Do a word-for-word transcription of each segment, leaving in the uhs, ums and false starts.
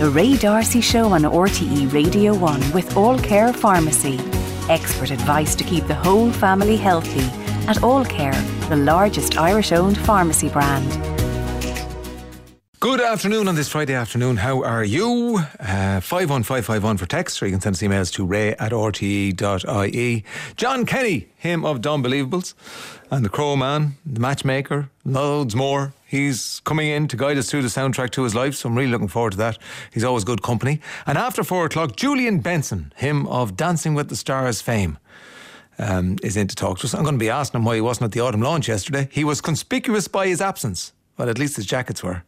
The Ray Darcy Show on R T E Radio one with All Care Pharmacy. Expert advice to keep the whole family healthy at All Care, the largest Irish-owned pharmacy brand. Good afternoon on this Friday afternoon. How are you? Uh, five one five five one for text, or you can send us emails to ray at r t e dot i e. John Kenny, him of Unbelievables, and the Crow Man, the Matchmaker, loads more. He's coming in to guide us through the soundtrack to his life, so I'm really looking forward to that. He's always good company. And after four o'clock, Julian Benson, him of Dancing with the Stars fame, um, is in to talk to us. I'm going to be asking him why he wasn't at the autumn launch yesterday. He was conspicuous by his absence. Well, at least his jackets were.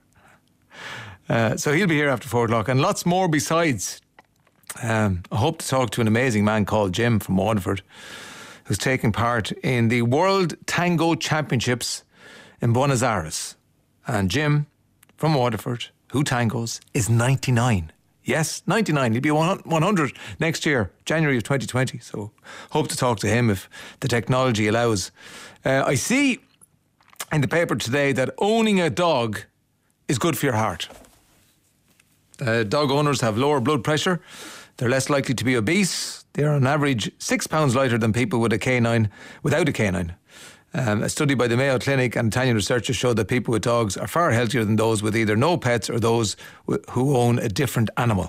Uh, so he'll be here after four o'clock, and lots more besides. Um, I hope to talk to an amazing man called Jim from Waterford, who's taking part in the World Tango Championships in Buenos Aires. And Jim from Waterford, who tangos, is ninety-nine. Yes, ninety-nine. He'll be one hundred next year, January of twenty twenty. So hope to talk to him if the technology allows. Uh, I see in the paper today that owning a dog is good for your heart. Uh, dog owners have lower blood pressure. They're less likely to be obese. They're on average six pounds lighter than people with a canine, without a canine. Um, a study by the Mayo Clinic and Italian researchers showed that people with dogs are far healthier than those with either no pets or those w- who own a different animal.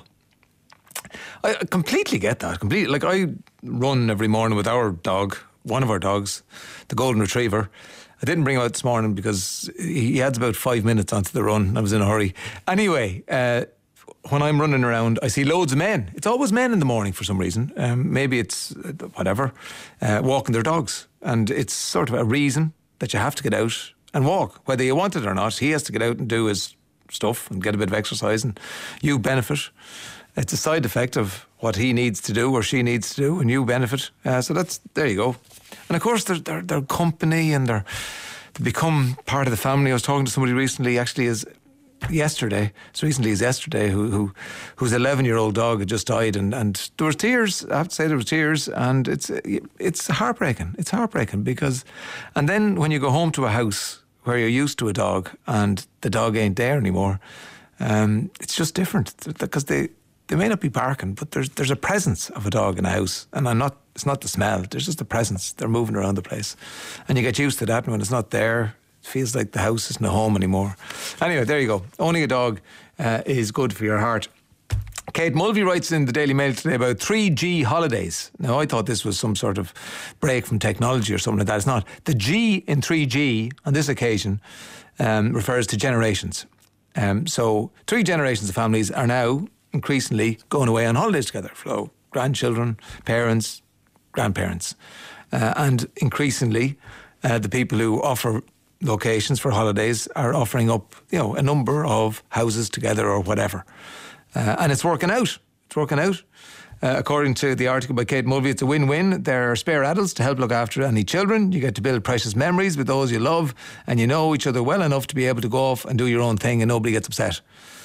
I completely get that. Completely. Like, I run every morning with our dog, one of our dogs, the Golden Retriever. I didn't bring him out this morning because he adds about five minutes onto the run. I was in a hurry. Anyway, uh, when I'm running around, I see loads of men. It's always men in the morning for some reason. Um, maybe it's uh, whatever, uh, walking their dogs. And it's sort of a reason that you have to get out and walk. Whether you want it or not, he has to get out and do his stuff and get a bit of exercise, and you benefit. It's a side effect of what he needs to do or she needs to do, and you benefit. Uh, so that's, there you go. And of course, they're, they're, they're company, and they're, they become part of the family. I was talking to somebody recently, actually, as yesterday, as recently as yesterday, who, who whose eleven-year-old dog had just died, and, and there was tears. I have to say there was tears, and it's it's heartbreaking. It's heartbreaking because, and then when you go home to a house where you're used to a dog and the dog ain't there anymore, um, it's just different because they. They may not be barking, but there's there's a presence of a dog in a house, and I'm not. It's not the smell. There's just a presence. They're moving around the place, and you get used to that. And when it's not there, it feels like the house isn't a home anymore. Anyway, there you go. Owning a dog uh, is good for your heart. Kate Mulvey writes in the Daily Mail today about three G holidays. Now, I thought this was some sort of break from technology or something like that. It's not. The G in three G on this occasion um, refers to generations. Um, so three generations of families are now increasingly going away on holidays together. So grandchildren, parents, grandparents. Uh, and increasingly, uh, the people who offer locations for holidays are offering up, you know, a number of houses together or whatever. Uh, and it's working out. It's working out. Uh, according to the article by Kate Mulvey, it's a win-win. There are spare adults to help look after any children. You get to build precious memories with those you love, and you know each other well enough to be able to go off and do your own thing and nobody gets upset.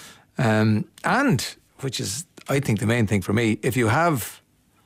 Um, and... which is, I think, the main thing for me. If you have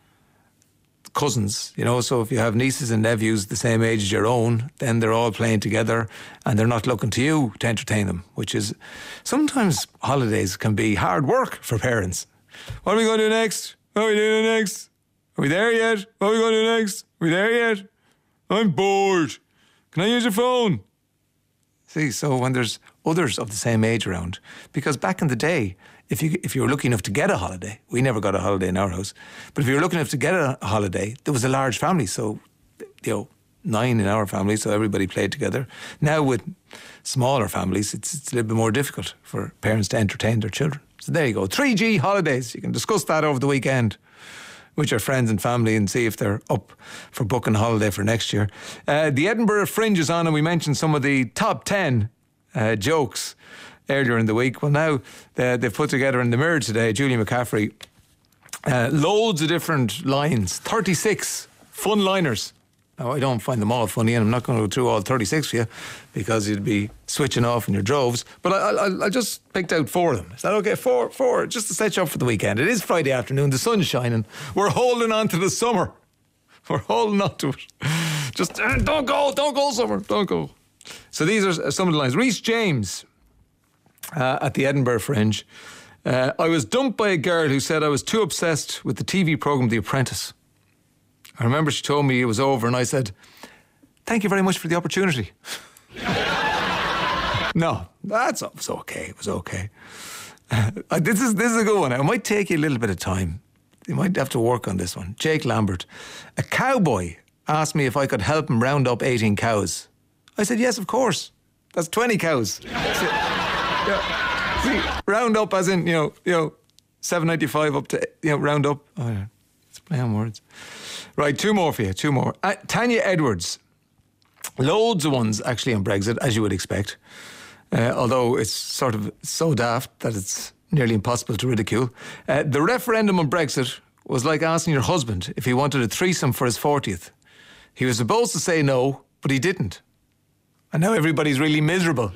cousins, you know, so if you have nieces and nephews the same age as your own, then they're all playing together and they're not looking to you to entertain them, which is, sometimes holidays can be hard work for parents. What are we going to do next? What are we doing next? Are we there yet? What are we going to do next? Are we there yet? I'm bored. Can I use your phone? See, so when there's others of the same age around, because back in the day, if you if you were lucky enough to get a holiday, we never got a holiday in our house, but if you were lucky enough to get a holiday, there was a large family, so, you know, nine in our family, so everybody played together. Now with smaller families, it's, it's a little bit more difficult for parents to entertain their children. So there you go, three G holidays. You can discuss that over the weekend with your friends and family and see if they're up for booking a holiday for next year. Uh, the Edinburgh Fringe is on, and we mentioned some of the top ten uh, jokes earlier in the week. Well, now uh, they've put together in the Mirror today, Julie McCaffrey, uh, loads of different lines, thirty-six fun liners. Now, I don't find them all funny, and I'm not going to go through all thirty-six for you because you'd be switching off in your droves. But I, I, I just picked out four of them. Is that okay? Four, four, just to set you up for the weekend. It is Friday afternoon, the sun's shining. We're holding on to the summer. We're holding on to it. Just uh, don't go, don't go, summer, don't go. So these are some of the lines. Rhys James uh, at the Edinburgh Fringe Uh, I was dumped by a girl who said I was too obsessed with the T V programme The Apprentice. I remember she told me it was over and I said, thank you very much for the opportunity. No, that's it was okay. It was okay. Uh, this is this is a good one. It might take you a little bit of time. You might have to work on this one. Jake Lambert. A cowboy asked me if I could help him round up eighteen cows. I said, yes, of course. That's twenty cows. Yeah. See, round up as in, you know, you know, seven ninety-five up to, you know, round up. Oh, yeah. It's play on words. Right, two more for you, two more. Uh, Tanya Edwards. Loads of ones actually on Brexit, as you would expect. Uh, although it's sort of so daft that it's nearly impossible to ridicule. Uh, the referendum on Brexit was like asking your husband if he wanted a threesome for his fortieth. He was supposed to say no, but he didn't. And now everybody's really miserable.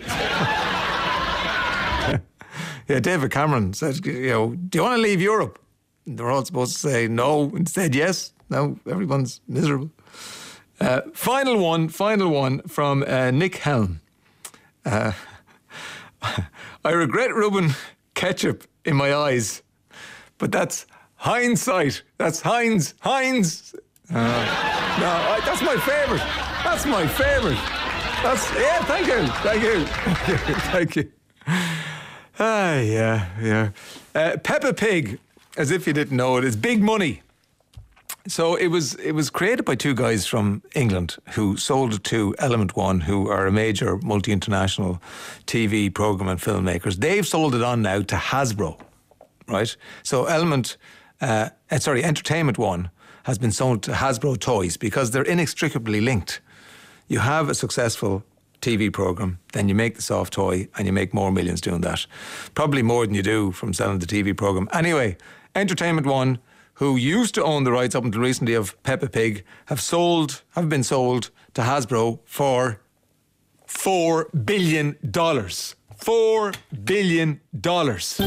Yeah, David Cameron said, you know, do you want to leave Europe? And they're all supposed to say no and said yes. Now everyone's miserable. Uh, final one, final one from uh, Nick Helm. Uh, I regret rubbing ketchup in my eyes, but that's hindsight. That's Heinz. Heinz. Uh, no, I, that's my favourite. That's my favourite. That's yeah. Thank you. Thank you. Thank you. Thank you. Ah, yeah, yeah. Uh, Peppa Pig, as if you didn't know it, is big money. So it was it was created by two guys from England who sold it to Element One, who are a major multi-international T V programme and filmmakers. They've sold it on now to Hasbro, right? So Element, uh, sorry, Entertainment One has been sold to Hasbro Toys because they're inextricably linked. You have a successful T V programme, then you make the soft toy and you make more millions doing that. Probably more than you do from selling the T V programme. Anyway, Entertainment One, who used to own the rights up until recently of Peppa Pig, have sold, have been sold to Hasbro for four billion dollars. Four billion dollars.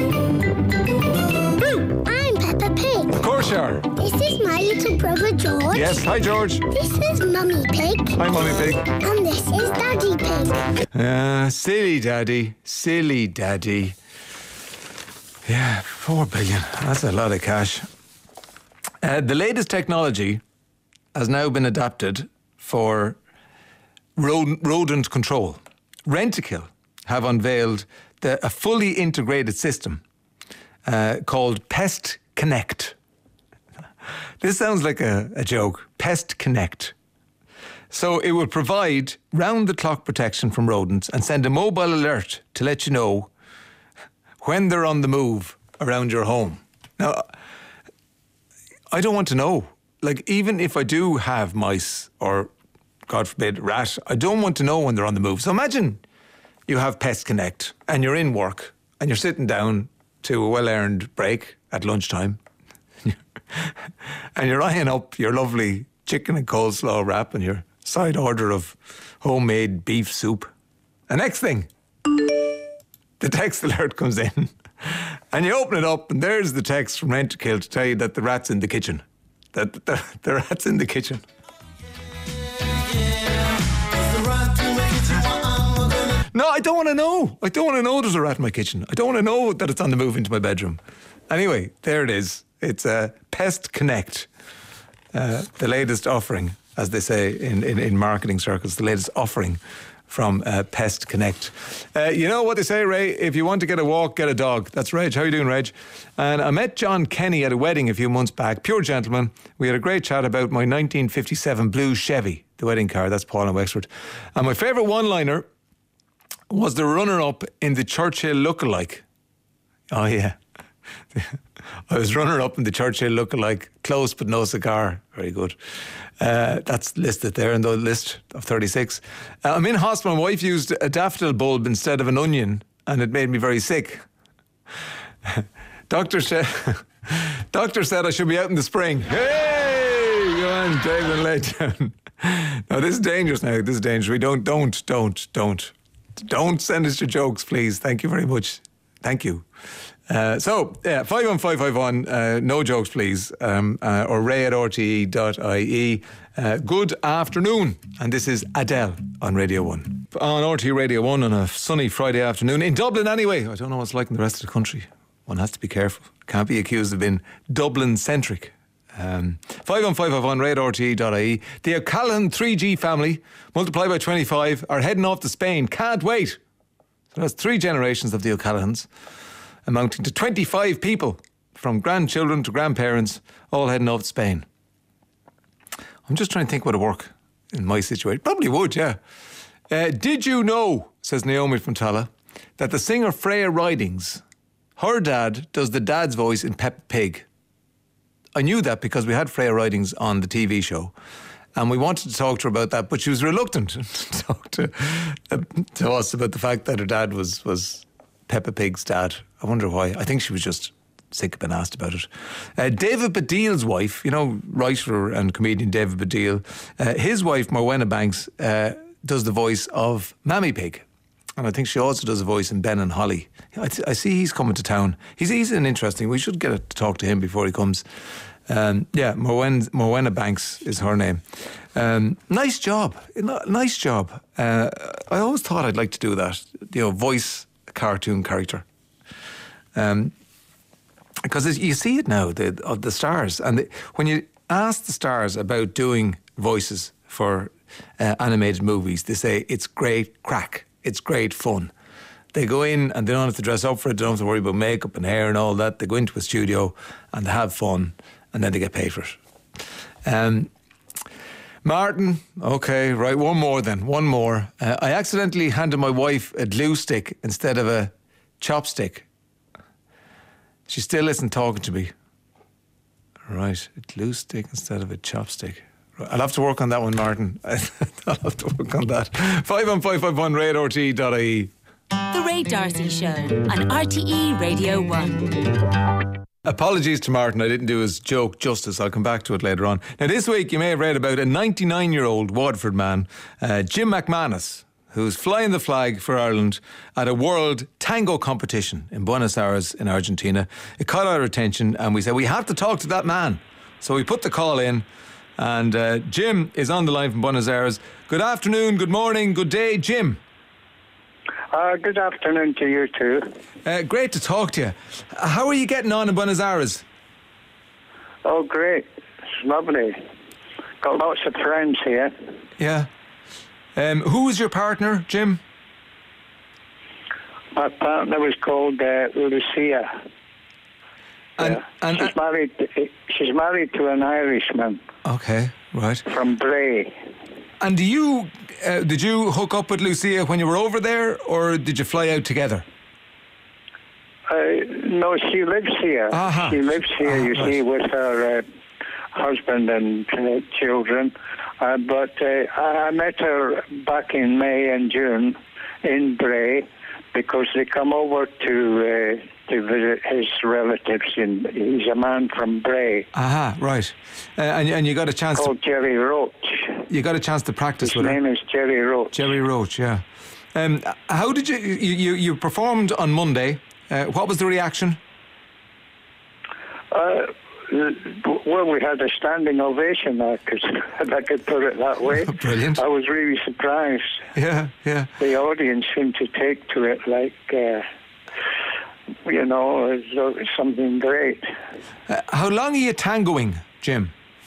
I'm Peppa Pig. Of course you are. This is my little brother George. Yes, hi George. This is Mummy Pig. Hi Mummy Pig. And this is Daddy Pig. Uh, silly Daddy, silly Daddy. Yeah, four billion. That's a lot of cash. Uh, the latest technology has now been adapted for rodent, rodent control. Rentokil have unveiled the, a fully integrated system uh, called Pest Connect. This sounds like a, a joke. Pest Connect. So it will provide round-the-clock protection from rodents and send a mobile alert to let you know when they're on the move around your home. Now, I don't want to know. Like, even if I do have mice or, God forbid, rat, I don't want to know when they're on the move. So imagine you have Pest Connect and you're in work and you're sitting down to a well-earned break at lunchtime and you're eyeing up your lovely chicken and coleslaw wrap and your side order of homemade beef soup. The next thing, the text alert comes in. And you open it up and there's the text from Rentokil to tell you that the rat's in the kitchen. That the, the rat's in the kitchen. No, I don't want to know. I don't want to know there's a rat in my kitchen. I don't want to know that it's on the move into my bedroom. Anyway, there it is. It's a uh, Pest Connect. Uh, the latest offering, as they say in, in, in marketing circles, the latest offering from uh, Pest Connect. Uh, you know what they say, Ray? If you want to get a walk, get a dog. That's Reg. How are you doing, Reg? And I met John Kenny at a wedding a few months back. Pure gentleman. We had a great chat about my nineteen fifty-seven blue Chevy, the wedding car. That's Paul in Wexford. And my favourite one-liner was the runner-up in the Churchill lookalike. Oh, yeah. I was runner-up in the Churchill lookalike. Close but no cigar. Very good. Uh, that's listed there in the list of thirty-six. Uh, I'm in hospital. My wife used a daffodil bulb instead of an onion, and it made me very sick. Doctor said, Doctor said I should be out in the spring. Hey, go on, David and lay down. No, this is dangerous now. This is dangerous. We don't, don't, don't, don't, don't send us your jokes, please. Thank you very much. Thank you. Uh, so, yeah, five one five five one, uh, no jokes please, um, uh, or ray at r t e dot i e. Uh, good afternoon, and this is Adele on Radio one. On R T E Radio one on a sunny Friday afternoon, in Dublin anyway. I don't know what it's like in the rest of the country. one has to be careful. Can't be accused of being Dublin-centric. Um, five one five five one, rate R T E dot I E. The O'Callaghan three G family, multiplied by twenty-five, are heading off to Spain. Can't wait. So that's three generations of the O'Callaghans, amounting to twenty-five people, from grandchildren to grandparents, all heading off to Spain. I'm just trying to think what would work in my situation. Probably would, yeah. Uh, did you know, says Naomi from Tala, that the singer Freya Ridings, her dad does the dad's voice in Peppa Pig? I knew that because we had Freya Ridings on the T V show, and we wanted to talk to her about that, but she was reluctant to talk to, uh, to us about the fact that her dad was, was Peppa Pig's dad. I wonder why. I think she was just sick of being asked about it. Uh, David Baddiel's wife, you know, writer and comedian David Baddiel, uh, his wife, Morwenna Banks, uh, does the voice of Mammy Pig. And I think she also does a voice in Ben and Holly. I, th- I see he's coming to town. He's, he's an interesting... We should get to talk to him before he comes. Um, yeah, Morwenna, Morwenna Banks is her name. Um, nice job. Nice job. Uh, I always thought I'd like to do that. You know, voice a cartoon character. Um, because you see it now, the, of the stars. And the, when you ask the stars about doing voices for uh, animated movies, they say it's great crack. It's great fun. They go in and they don't have to dress up for it. They don't have to worry about makeup and hair and all that. They go into a studio and they have fun, and then they get paid for it. Um, Martin, okay, right, one more then, one more. Uh, I accidentally handed my wife a glue stick instead of a chopstick. She still isn't talking to me. Right, a glue stick instead of a chopstick. I'll have to work on that one, Martin. I'll have to work on that. five one five five one, rate R T E dot I E. The Ray D'Arcy Show on R T E Radio one. Apologies to Martin, I didn't do his joke justice. I'll come back to it later on. Now, this week you may have read about a ninety-nine-year-old Waterford man, uh, Jim McManus, who's flying the flag for Ireland at a world tango competition in Buenos Aires in Argentina. It caught our attention and we said, we have to talk to that man. So we put the call in. And uh, Jim is on the line from Buenos Aires. Good afternoon, good morning, good day, Jim. Uh, good afternoon to you too. Uh, great to talk to you. How are you getting on in Buenos Aires? Oh, great. It's lovely. Got lots of friends here. Yeah. Um, who was your partner, Jim? My partner was called uh, Lucia. And, yeah. and, she's, and, married to, she's married to an Irishman. Okay, right. From Bray. And do you, uh, did you hook up with Lucia when you were over there, or did you fly out together? Uh, no, she lives here. Uh-huh. She lives here, uh-huh, you right. see, with her uh, husband and uh, children. Uh, but uh, I met her back in May and June in Bray because they come over to... Uh, to visit his relatives. In, he's a man from Bray. Aha, right. Uh, and, and you got a chance called to... Jerry Roach. You got a chance to practice his with name her? is Jerry Roach. Jerry Roach, yeah. Um, how did you... You, you, you performed on Monday. Uh, what was the reaction? Uh, well, we had a standing ovation, I could, if I could put it that way. Brilliant. I was really surprised. Yeah, yeah. The audience seemed to take to it like... Uh, you know, it's, it's something great. Uh, how long are you tangoing, Jim?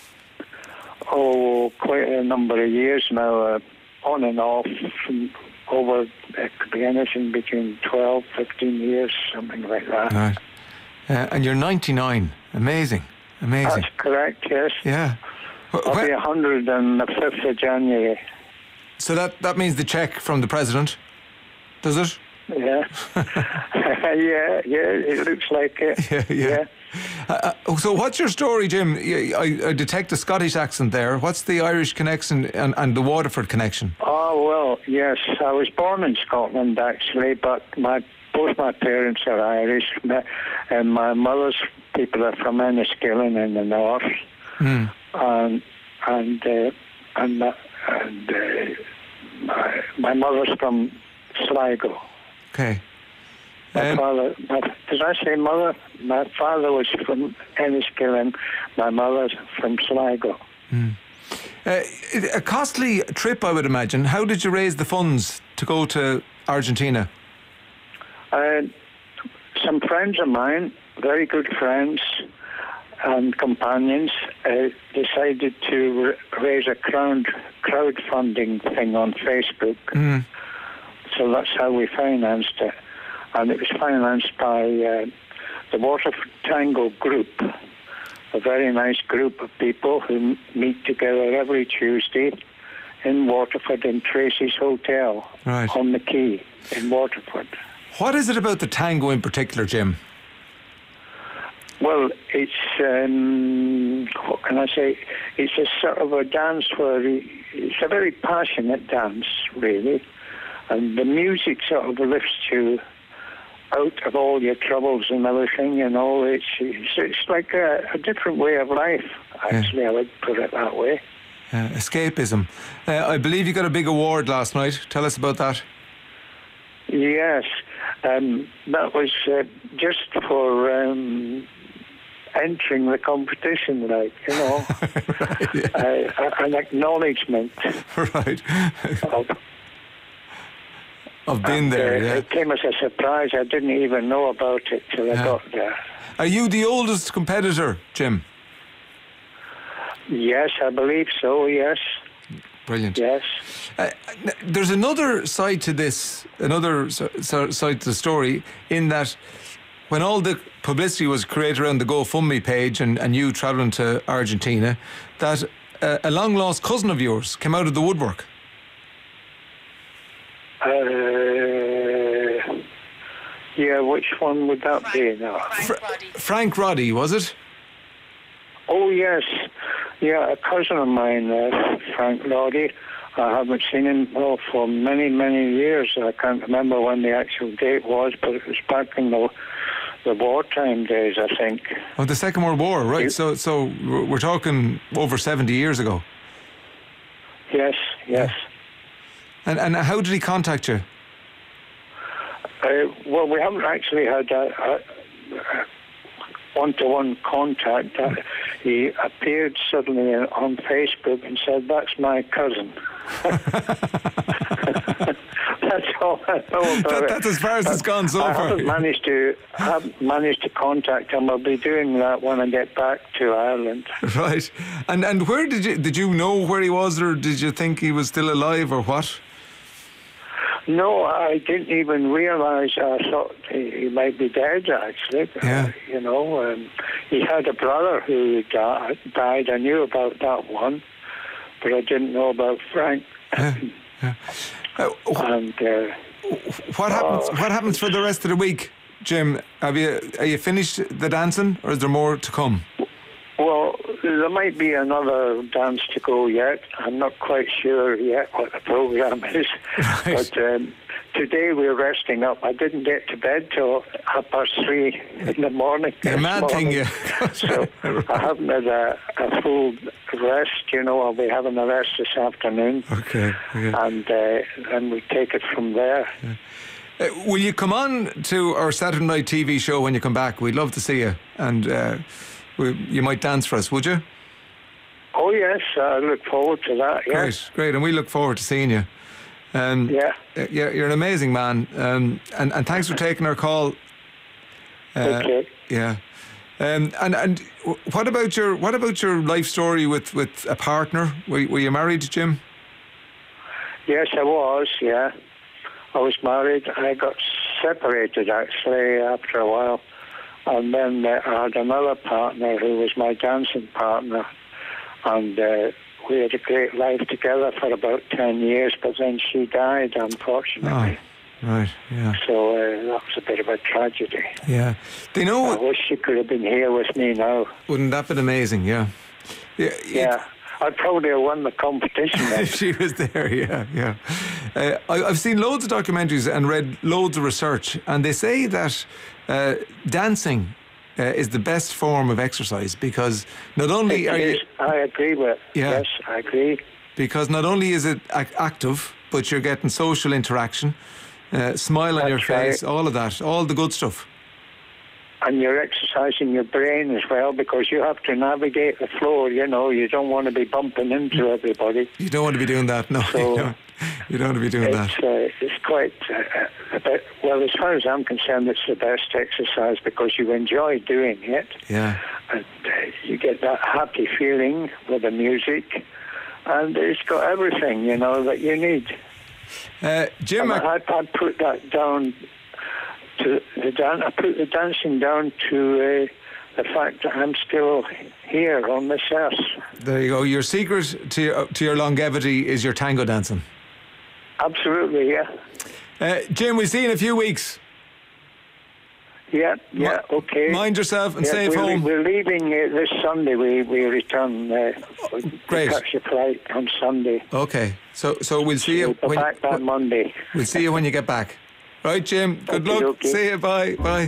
Oh, quite a number of years now, uh, on and off, from over, it could be anything between twelve, fifteen years, something like that. Right. Uh, and you're ninety-nine. Amazing, amazing. That's correct, yes. Yeah. I'll Wh- be one hundred on the fifth of January. So that, that means the cheque from the President, does it? Yeah. yeah, yeah, it looks like it. Yeah, yeah. yeah. Uh, uh, so what's your story, Jim? I, I detect a Scottish accent there. What's the Irish connection and, and the Waterford connection? Oh, well, yes. I was born in Scotland, actually, but my both my parents are Irish, and my mother's people are from Enniskillen in the north, mm. and and uh, and, uh, and uh, my, my mother's from Sligo. Okay. My Um, father, my, did I say mother? My father was from Enniskillen, my mother's from Sligo. Mm. Uh, a costly trip, I would imagine. How did you raise the funds to go to Argentina? Uh, some friends of mine, very good friends and companions, uh, decided to r- raise a crowd crowdfunding thing on Facebook. Mm. So that's how we financed it. And it was financed by uh, the Waterford Tango Group, a very nice group of people who m- meet together every Tuesday in Waterford in Tracy's Hotel Right. on the Quay in Waterford. What is it about the tango in particular, Jim? Well, it's, um, what can I say? It's a sort of a dance where he, it's a very passionate dance, really. And the music sort of lifts you out of all your troubles and everything, you know. It's, it's, it's like a, a different way of life, actually, yeah. I would put it that way. Uh, escapism. Uh, I believe you got a big award last night. Tell us about that. Yes, um, that was uh, just for um, entering the competition, like, you know, right, yeah. uh, an acknowledgement. Right. of, I've been and, there, uh, yeah. It came as a surprise. I didn't even know about it till yeah. I got there. Are you the oldest competitor, Jim? Yes, I believe so, yes. Brilliant. Yes. Uh, there's another side to this, another so, so, side to the story, in that when all the publicity was created around the GoFundMe page and, and you travelling to Argentina, that uh, a long-lost cousin of yours came out of the woodwork. Uh, yeah, which one would that be now? Frank Roddy. Frank Roddy, was it? Oh, yes. Yeah, a cousin of mine, uh, Frank Roddy. I haven't seen him well, for many, many years. I can't remember when the actual date was, but it was back in the, the wartime days, I think. Oh, the Second World War, right. You, so so we're talking over seventy years ago. Yes, yes. And, and how did he contact you? Uh, well, we haven't actually had a, a, a one-to-one contact. Uh, he appeared suddenly on Facebook and said, "That's my cousin." That's all I know about that, it. That's as far as it's gone so I far. I haven't managed to haven't managed to contact him. I'll be doing that when I get back to Ireland. Right. And and where did you did you know where he was, or did you think he was still alive, or what? No, I didn't even realise. I thought he, he might be dead, actually. Yeah. Uh, you know, um, he had a brother who di- died. I knew about that one, but I didn't know about Frank. Yeah. Yeah. Uh, and uh, what happens? uh, What happens for the rest of the week, Jim? Have you are you finished the dancing, or is there more to come? Well, there might be another dance to go yet. I'm not quite sure yet what the programme is. Right. But um, today we're resting up. I didn't get to bed till half past three in the morning. You're a mad thing, you. So right. I haven't had a, a full rest. You know, I'll be having a rest this afternoon. Okay. okay. And uh, and we take it from there. Yeah. Uh, will you come on to our Saturday night T V show when you come back? We'd love to see you, and uh, we, you might dance for us, would you? Oh yes, I look forward to that. Yes. Great, great, and we look forward to seeing you. Um, yeah, uh, yeah, you're an amazing man, um, and and thanks for taking our call. Uh, okay. Yeah, um, and and what about your what about your life story with, with a partner? Were, were you married, Jim? Yes, I was. Yeah. I was married. I got separated, actually, after a while. And then uh, I had another partner who was my dancing partner. And uh, we had a great life together for about ten years, but then she died, unfortunately. Oh, right, yeah. So uh, that was a bit of a tragedy. Yeah. Do you know... I wish she could have been here with me now. Wouldn't that have been amazing, yeah? Yeah. Yeah. I'd probably have won the competition then. If she was there, yeah, yeah. Uh, I, I've seen loads of documentaries and read loads of research, and they say that uh, dancing uh, is the best form of exercise because not only it are is, you... I agree with it. Yeah. Yes, I agree. Because not only is it ac- active, but you're getting social interaction, uh, smile on That's your face, right. all of that, all the good stuff. and you're exercising your brain as well, because you have to navigate the floor. You know, you don't want to be bumping into everybody. You don't want to be doing that, no. So you, don't, you don't want to be doing it's, that. Uh, it's quite uh, a bit, well, as far as I'm concerned, it's the best exercise because you enjoy doing it. Yeah. And uh, you get that happy feeling with the music, and it's got everything, you know, that you need. Uh, Jim, and I, I put that down to the dan- I put the dancing down to uh, the fact that I'm still here on this earth. There you go. Your secret to your, to your longevity is your tango dancing. Absolutely, yeah. Uh, Jim, we'll see you in a few weeks. Yeah, yeah, Mi- okay. Mind yourself and yeah, safe we're, home. We're leaving uh, this Sunday. We we return. Uh, Great. We catch a flight on Sunday. Okay, so so we'll see you. We'll go back that Monday. We'll see you when you get back. Right, Jim. Good luck. Okey-dokey. See you. Bye. Bye.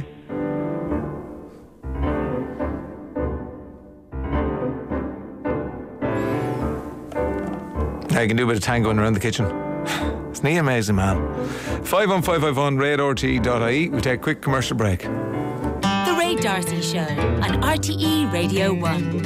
Now you can do a bit of tangoing around the kitchen. Isn't he amazing, man? five one five five one red r t e dot i e. We take a quick commercial break. The Ray D'Arcy Show on R T E Radio one.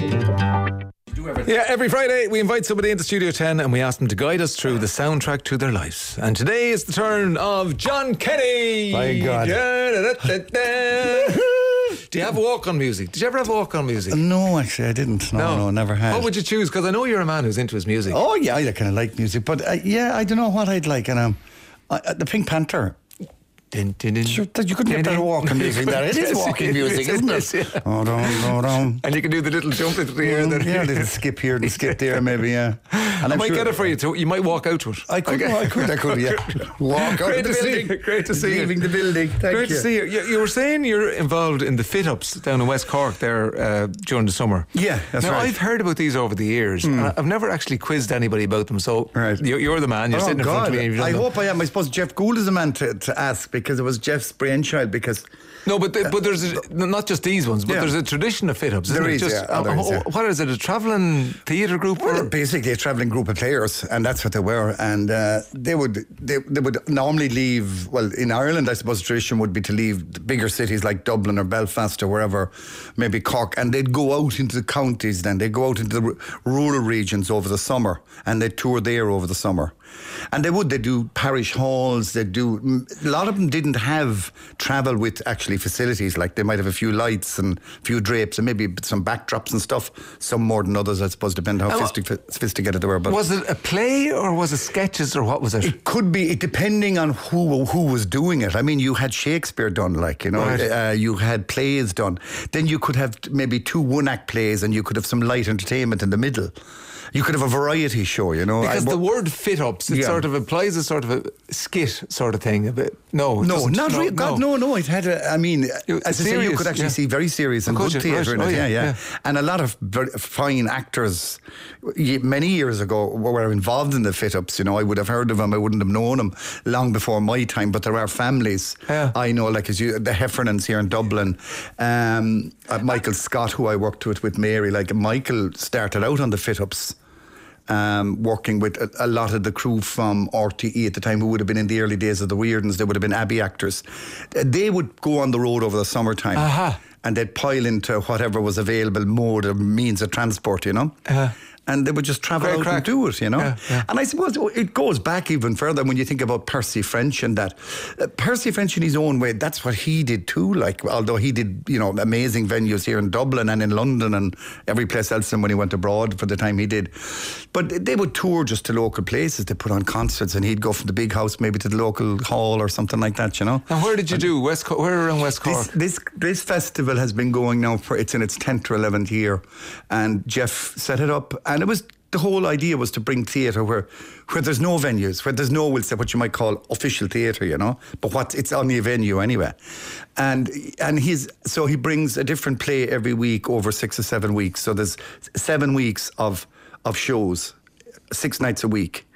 Yeah, every Friday we invite somebody into Studio ten and we ask them to guide us through the soundtrack to their lives. And today is the turn of John Kenny. My God. Da-da-da-da-da. Do you have walk-on music? Did you ever have walk-on music? No, actually, I didn't. No, no, never had. What would you choose? Because I know you're a man who's into his music. Oh, yeah, I kind of like music. But, uh, yeah, I don't know what I'd like. And um, uh, the Pink Panther. Din, din, din. Sure, you couldn't get better walking music than that. It is walking music, isn't it? Yeah. Oh, dum, oh, dum. And you can do the little jump into the air. Mm, then. yeah, a little skip here and skip there, maybe, yeah. And I I'm might sure get it for you too. You might walk out to it. I could, I could, I could, yeah. Walk out Great of to the see building. you. Great to see you. Leaving the building. Thank Great you. to see you. you. You were saying you're involved in the fit-ups down in West Cork there uh, during the summer. Yeah, that's now, right. I've heard about these over the years, and I've never actually quizzed anybody about them. So Right. you're, you're the man. You're Oh, sitting in front God. of me. And you've done I them. hope I am. I suppose Jeff Gould is the man to, to ask, because it was Jeff's brainchild. Because No, but the, but there's a, not just these ones, but Yeah. there's a tradition of fit-ups. Isn't There it? is, Just, yeah. Oh, there uh, is, yeah. What is it? A travelling theatre group? Well, or? basically a travelling group of players, and that's what they were. And uh, they would they, they would normally leave. Well, in Ireland, I suppose the tradition would be to leave the bigger cities like Dublin or Belfast or wherever, maybe Cork, and they'd go out into the counties. Then they'd go out into the r- rural regions over the summer, and they'd tour there over the summer. And they would, they do parish halls, they do, a lot of them didn't have travel with actually facilities, like they might have a few lights and a few drapes and maybe some backdrops and stuff, some more than others, I suppose, depending how And sophistic- sophisticated they were. But Was it a play or was it sketches or what was it? it could be, it depending on who who was doing it. I mean, you had Shakespeare done, like, you know, Right. uh, you had plays done. Then you could have maybe two one-act plays and you could have some light entertainment in the middle. You could have a variety show, you know. Because I, the word fit-ups, it Yeah. sort of implies a sort of a skit sort of thing. A bit. No, it No, doesn't. not really. God, no, no. It had a, I mean, It- as I say, you serious, could actually yeah. see very serious and Oh, good could you? theatre Right. in it. Oh, yeah, yeah, yeah, yeah. And a lot of very fine actors ye- many years ago were involved in the fit-ups. You know, I would have heard of them. I wouldn't have known them long before my time. But there are families Yeah. I know, like as you, the Heffernans here in Dublin. Um, uh, Michael Scott, who I worked with with Mary, like Michael started out on the fit-ups. Um, working with a, a lot of the crew from R T E at the time, who would have been in the early days of the Weirds. They would have been Abbey actors. Uh, They would go on the road over the summertime, Aha. and they'd pile into whatever was available mode or means of transport, you know. Uh-huh. And they would just travel Great out crack. and do it, you know. Yeah, yeah. And I suppose it goes back even further when you think about Percy French and that. Uh, Percy French in his own way, that's what he did too. Like, although he did, you know, amazing venues here in Dublin and in London and every place else, and when he went abroad for the time he did. But they would tour just to local places. They put on concerts, and he'd go from the big house maybe to the local hall or something like that, you know. And where did you do? West Cork? Where around West Cork? This, this this festival has been going now for, it's in its tenth or eleventh year, and Jeff set it up, and it was, the whole idea was to bring theatre where where there's no venues, where there's no, we'll say, what you might call official theatre, you know, but what, it's only a venue anyway. And and he's, so he brings a different play every week over six or seven weeks. So there's seven weeks of of shows, six nights a week,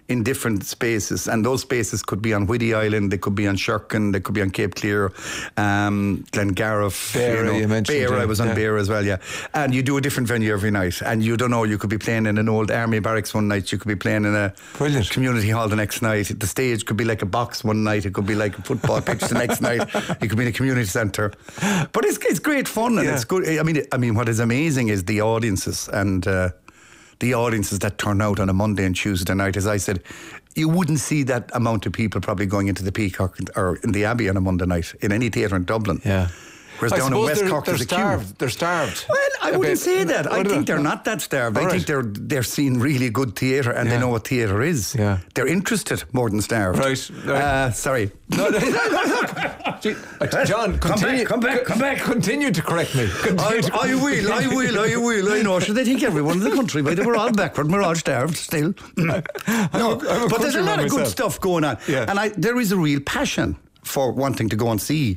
in different spaces, and those spaces could be on Whiddy Island, they could be on Shirkin, they could be on Cape Clear, um, Glengariff, Beara, you know, you mentioned, Beara, yeah. I was on Yeah. Beara as well, yeah. And you do a different venue every night, and you don't know, you could be playing in an old army barracks one night, you could be playing in a Brilliant. community hall the next night. The stage could be like a box one night, it could be like a football pitch the next night, it could be in a community centre. But it's it's great fun, and Yeah. it's good. I mean, I mean, what is amazing is the audiences and. Uh, the audiences that turn out on a Monday and Tuesday night. As I said, you wouldn't see that amount of people probably going into the Peacock or in the Abbey on a Monday night in any theatre in Dublin. Yeah. Whereas I down in suppose West they're, Cork they're there's a queue. starved. They're starved. Well, I A wouldn't bit. say that. I What think about- they're not that starved. All I right. think they're they're seeing really good theatre and Yeah. they know what theatre is. Yeah. They're interested more than starved. Right, right. Uh, sorry. No, no, no, no, look. Gee, uh, John, Come back, continue, come back, come back. Continue to correct me. Continue I, to- I will, I will, I will. I know. Should they think everyone in the country, but they were all backward, we're all starved still. no, I'm a but there's a lot countryman of good myself. stuff going on, Yeah. and I, there is a real passion for wanting to go and see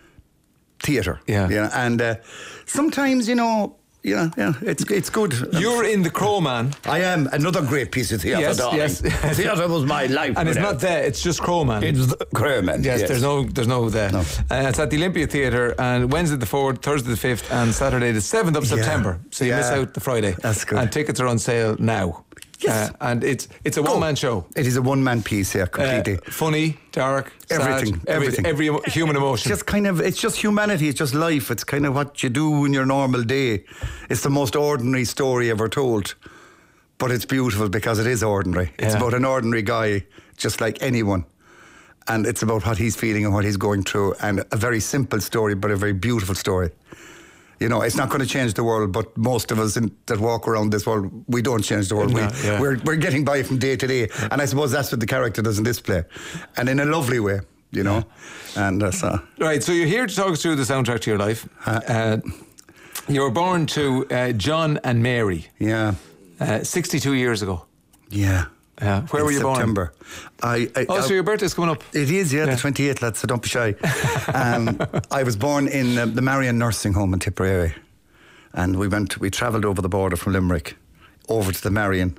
theatre. Yeah. yeah, and uh, sometimes you know, yeah, yeah, it's it's good. You're in The Crow Man. I am another great piece of theatre. Yes, darling. yes. Theatre was my life, And it's you know. not there, it's just Crow Man. It's the Crowman. Yes, there's no, there's no there. No. Uh, it's at the Olympia Theatre, and Wednesday the fourth, Thursday the fifth, and Saturday the seventh of Yeah. September. So you miss Yeah. out the Friday. That's good. And tickets are on sale now. Yes. Uh, and it's it's a Go. one man show. It is a one man piece, yeah, Uh, completely. funny, dark, sad, Everything, every, everything. every emo- human It's emotion. just kind of, it's just humanity, it's just life, it's kind of what you do in your normal day. It's the most ordinary story ever told, but it's beautiful because it is ordinary. It's Yeah. about an ordinary guy, just like anyone. And it's about what he's feeling and what he's going through, and a very simple story, but a very beautiful story. You know, it's not going to change the world, but most of us in, that walk around this world, we don't change the world. No, we, yeah. we're, we're getting by from day to day. And I suppose that's what the character does in this play. And in a lovely way, you know. And uh, so... Right, so you're here to talk us through the soundtrack to your life. Uh, you were born to uh, John and Mary Yeah, uh, sixty-two years ago. yeah. Uh, where In were you September. born? I, I, Oh, I, so your birthday's coming up. It is, yeah, Yeah. the twenty-eighth, lads, so don't be shy. Um, I was born in uh, the Marion Nursing Home in Tipperary. And we went, we travelled over the border from Limerick over to the Marion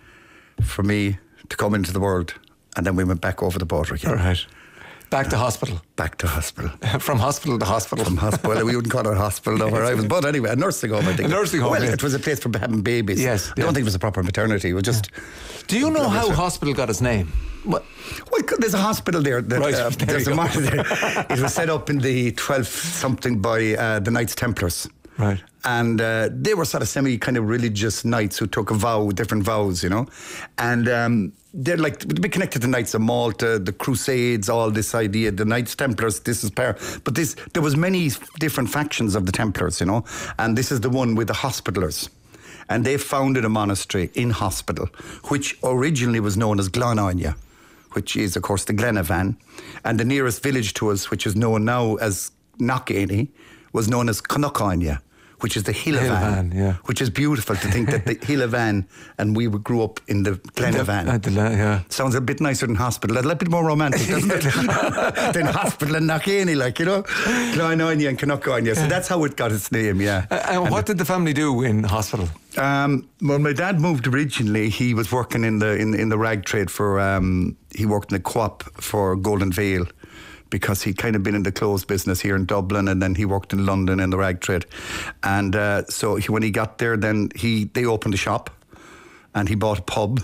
for me to come into the world. And then we went back over the border again. All right. Back to hospital. Back to hospital. From hospital to hospital. From hospital. Well, we wouldn't call it a hospital though, where I was. But anyway, a nursing home, I think. A nursing home, Well, yeah. it was a place for having babies. Yes, I yeah. don't think it was a proper maternity. It was just... Do you know how hospital got its name? What? Well, there's a hospital there. That, Right, uh, there there's you a go. mar- there. It was set up in the twelfth something by uh, the Knights Templars. Right. And uh, they were sort of semi kind of religious knights who took a vow, different vows, you know. And um, they're like, they'd be connected to Knights of Malta, the Crusades, all this idea, the Knights Templars, this is power. But this, there was many different factions of the Templars, you know. And this is the one with the Hospitallers. And they founded a monastery in Hospital, which originally was known as Glenania, which is, of course, the Glenavan. And the nearest village to us, which is known now as Knockany, was known as Connachania, which is the Hillavan, Hillavan, yeah. which is beautiful to think that the Hillavan and we grew up in the Glenavan. Uh, the la- yeah. Sounds a bit nicer than hospital, a little bit more romantic, doesn't it? than hospital and Knockany, like, you know, Glenavan and Connachania. So that's how it got its name, yeah. Uh, and what did the family do in hospital? Um, when my dad moved originally, he was working in the in, in the rag trade for. Um, he worked in the co-op for Golden Vale, because he'd kind of been in the clothes business here in Dublin, and then he worked in London in the rag trade. And uh, so he, when he got there, then he they opened a shop, and he bought a pub,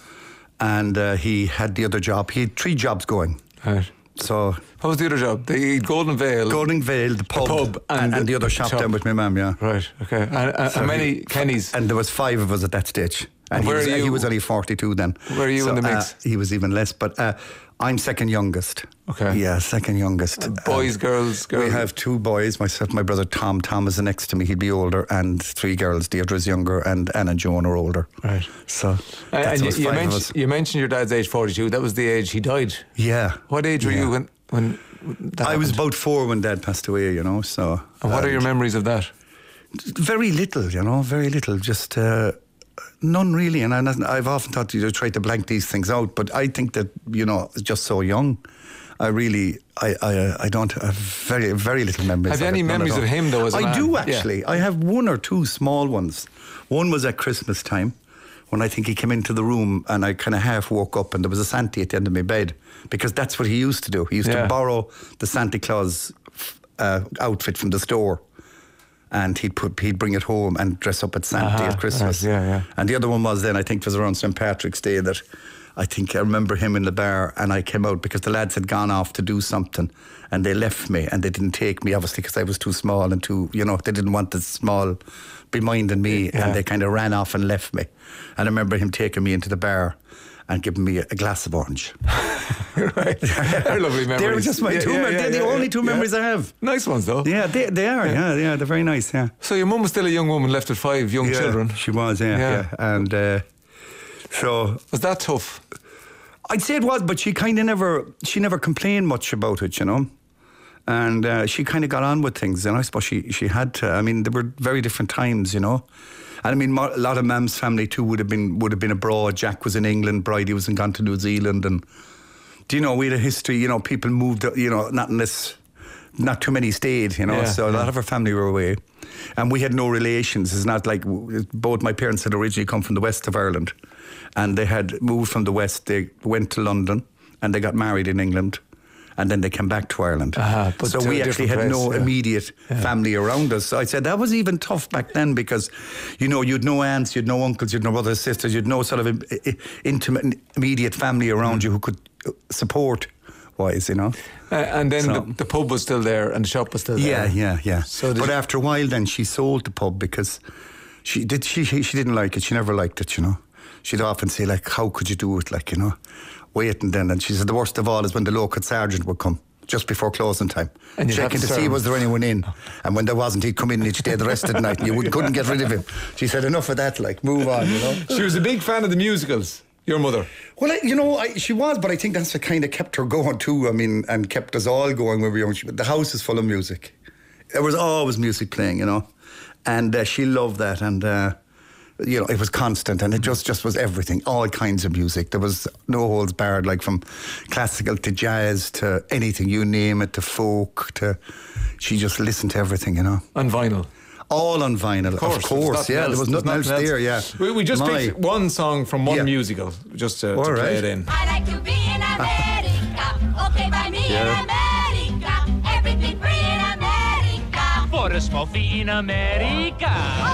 and uh, he had the other job. He had three jobs going. Right. So What was the other job? The Golden Vale. Golden Vale, the pub, pub and, and and, the the other shop, shop. down with my mum, yeah. Right. Okay. And, and So how many he- Kennys? And there was five of us at that stage. And, And he, where was, are you- he was only forty-two then. Where are you So, in the uh, mix? he was even less, but uh, I'm second youngest. Okay. Yeah, second youngest. Boys, Um, girls, girls. We have two boys, myself, my brother Tom. Tom is the next to me, he'd be older, and three girls. Deirdre's younger, and Anna and Joan are older. Right. So Uh, that's and you, us, you, five of mentioned, us. you mentioned your dad's age forty-two. That was the age he died. Yeah. What age were Yeah. you when when that I was happened? about four when Dad passed away, you know, so... And what are your and memories of that? Very little, you know, very little, just... Uh, None really, and I, I've often thought you know, try to blank these things out, but I think that you know, just so young, I really, I, I, I don't have very, very little memories. Have you of any it, none at memories all. of him, though, as a I man? do Yeah. actually. I have one or two small ones. One was at Christmas time, when I think he came into the room and I kind of half woke up and there was a Santa at the end of my bed, because that's what he used to do. He used Yeah. to borrow the Santa Claus uh, outfit from the store, and he'd put he'd bring it home and dress up at Santa Uh-huh, at Christmas. right, yeah, yeah. And the other one was then, I think it was around Saint Patrick's Day, that I think I remember him in the bar, and I came out because the lads had gone off to do something and they left me, and they didn't take me, obviously, because I was too small and too, you know, they didn't want the small be minding me, Yeah. and they kind of ran off and left me. And I remember him taking me into the bar and giving me a, a glass of orange. Right. They're lovely memories. They're just my Yeah, two yeah, memories. yeah, They're the yeah, only yeah, two yeah. memories I have. Nice ones, though. Yeah, they they are. Yeah, yeah, they're very nice. Yeah. So your mum was still a young woman, left with five young Yeah, children. She was. Yeah, Yeah. yeah. And uh, so Was that tough? I'd say it was, but she kind of never, she never complained much about it, you know. And uh, she kind of got on with things, and I suppose she, she had to. I mean, there were very different times, you know. And I mean, mo- a lot of Mam's family too would have been would have been abroad. Jack was in England, Bridie was in gone to New Zealand, and do you know, we had a history. You know, people moved. You know, not unless not too many stayed. You know, Yeah, so a yeah. lot of our family were away, and we had no relations. It's not like both my parents had originally come from the west of Ireland, and they had moved from the west. They went to London, and they got married in England. And then they came back to Ireland. Uh-huh, but so to we a actually different had place, no yeah. immediate Yeah. family around us. So I said that was even tough back then, because, you know, you'd no aunts, you'd no uncles, you'd no brothers, sisters, you'd no sort of im- i- intimate, immediate family around you who could support wise, you know. Uh, and then So- the, the pub was still there and the shop was still Yeah, there. yeah, yeah. So did but you- after a while, then she sold the pub because she did. She she she didn't like it. She never liked it. You know, she'd often say like, "How could you do it?" Like, you know, waiting then. And she said the worst of all is when the local sergeant would come just before closing time, And you'd have checking to to serve see him. was there anyone in. And when there wasn't, he'd come in and he'd stay the rest of the night, and you would, couldn't get rid of him. She said, "Enough of that. Like, move on." You know. She was a big fan of the musicals, your mother. Well, I, you know, I, she was, but I think that's what kind of kept her going too. I mean, and kept us all going when we were young. She, the house is full of music. There was always music playing, you know, and uh, she loved that, and uh, you know, it was constant, and it just just was everything, all kinds of music. There was no holds barred, like from classical to jazz to anything, you name it, to folk to. She just listened to everything, you know. On vinyl. All on vinyl, of course. There's nothing Yeah, else, there was there's nothing else there. Yeah, We, we just My- picked one song from one Yeah. musical, just to, to All play right. it in. I like to be in America. Okay, by me Yeah. in America. Everything free in America. For a small fee in America.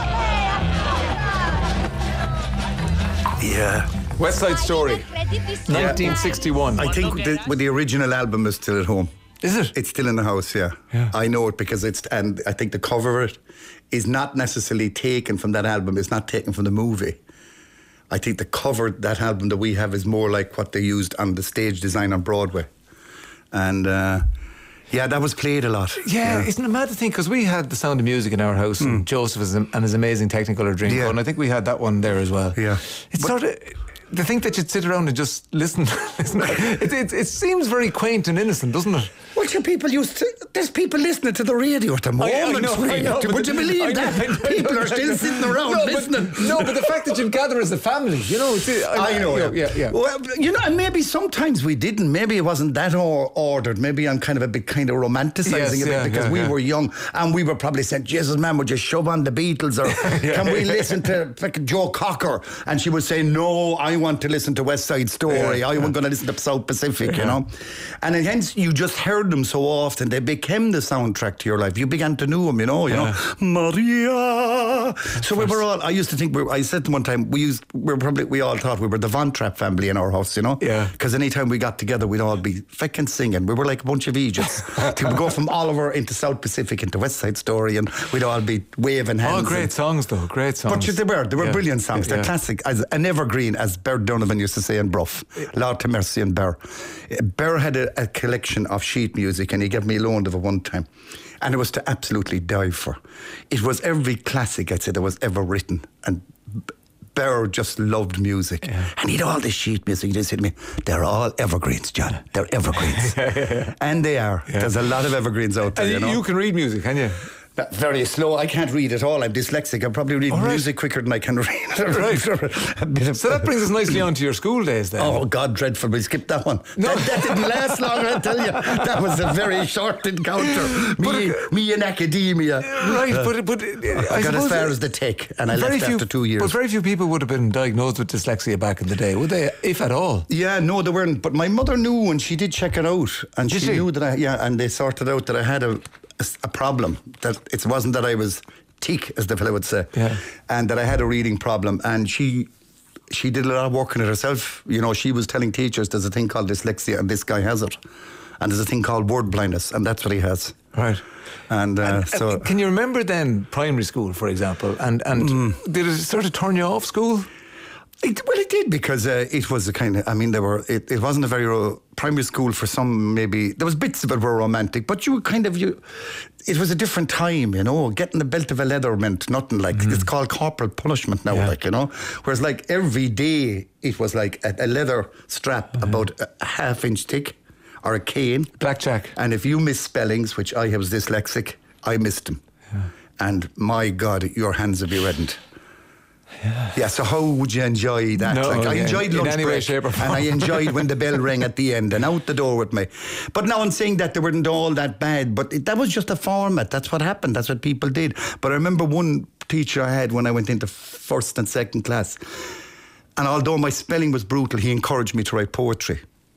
yeah. West Side Story, nineteen sixty-one. I think the, well, the original album is still at home. Is it? It's still in the house, yeah. Yeah. I know it because it's, and I think the cover of it is not necessarily taken from that album. It's not taken from the movie. I think the cover, that album that we have, is more like what they used on the stage design on Broadway. And uh, yeah, that was played a lot. Yeah, isn't it mad to think? Because we had The Sound of Music in our house, and Joseph is, and his amazing Technicolor Dreamcoat, Yeah. and I think we had that one there as well. Yeah. It's But- sort of. To think that you'd sit around and just listen, listen it, it, it seems very quaint and innocent, doesn't it? Well, sure, people used to, there's people listening to the radio at the moment. I know, I Ray. know, Would but- you believe I know, that? I know, people I know, are still I know. sitting around no, listening. But, no, but the fact that you'd gather as a family, you know, it's, I, I know, yeah, yeah. yeah, yeah. Well, you know, and maybe sometimes we didn't. Maybe it wasn't that or- ordered. Maybe I'm kind of a bit kind of romanticising Yes, it yeah, because yeah, we yeah. were young and we were probably saying, Jesus, man, would you shove on the Beatles or can we listen to fucking Joe Cocker? And she would say, no, I want to listen to West Side Story. Yeah, I yeah. want to listen to South Pacific, Yeah. you know. And hence you just heard them so often. They became the soundtrack to your life. You began to know them, you know. You Yeah. know, Maria. So we were all. I used to think. We were, I said to one time we used. We were probably. We all thought we were the Von Trapp family in our house, you know. Yeah. Because anytime we got together, we'd all be fucking singing. We were like a bunch of Egypts. We'd go from Oliver into South Pacific into West Side Story, and we'd all be waving hands. Oh, great and, songs, though. Great songs. but they were. They were Yeah. brilliant songs. Yeah, They're yeah. classic. As an evergreen, as Ber Donovan used to say in Bruff. Lord to mercy and Ber. Ber had a, a collection of sheet music, and he gave me a loan of it one time. And it was to absolutely die for. It was every classic, I'd say, that was ever written. And Ber just loved music. Yeah. And he'd all this sheet music. He said to me, they're all evergreens, John. They're evergreens. And they are. Yeah. There's a lot of evergreens out there, And you you, know. you can read music, can you? Very slow. I can't read at all. I'm dyslexic. I probably read right. music quicker than I can read. Right. A bit of, So that brings us nicely on to your school days then. Oh, God, dreadful. We skipped that one. No. That, that didn't last long, I tell you. That was a very short encounter. Me, me in academia. Right, Uh, but, but uh, I, I got as suppose far it- as the tech, and I very left few, after two years. But very few people would have been diagnosed with dyslexia back in the day, would they? If at all. Yeah, no, they weren't. But my mother knew, and she did check it out, and Did she, she? knew that I, yeah, and they sorted out that I had a, a, a problem. That it wasn't that I was teak, as the fellow would say, Yeah. and that I had a reading problem. And she, she did a lot of work on it herself. You know, she was telling teachers there's a thing called dyslexia, and this guy has it, and there's a thing called word blindness, and that's what he has. Right. And, uh, And, so, and can you remember then primary school, for example, and and Mm. did it sort of turn you off school? It, well, it did because uh, it was a kind of. I mean, there were. It, it wasn't a very ro- primary school for some. Maybe there was bits of it were romantic, but you were kind of you. It was a different time, you know. Getting the belt of a leather meant nothing. Like it's called corporal punishment now, Yeah. like you know. Whereas like every day it was like a, a leather strap about a, a half inch thick, or a cane. Blackjack. And if you missed spellings, which I was dyslexic, I missed them. And my God, your hands would be reddened. Yeah. Yeah, so how would you enjoy that? No, like, I yeah, enjoyed in lunch any way, break, shape or form. and I enjoyed when the bell rang at the end and out the door with me. But now I'm saying that they weren't all that bad, but it, that was just a format. That's what happened. That's what people did. But I remember one teacher I had when I went into first and second class, and although my spelling was brutal, he encouraged me to write poetry.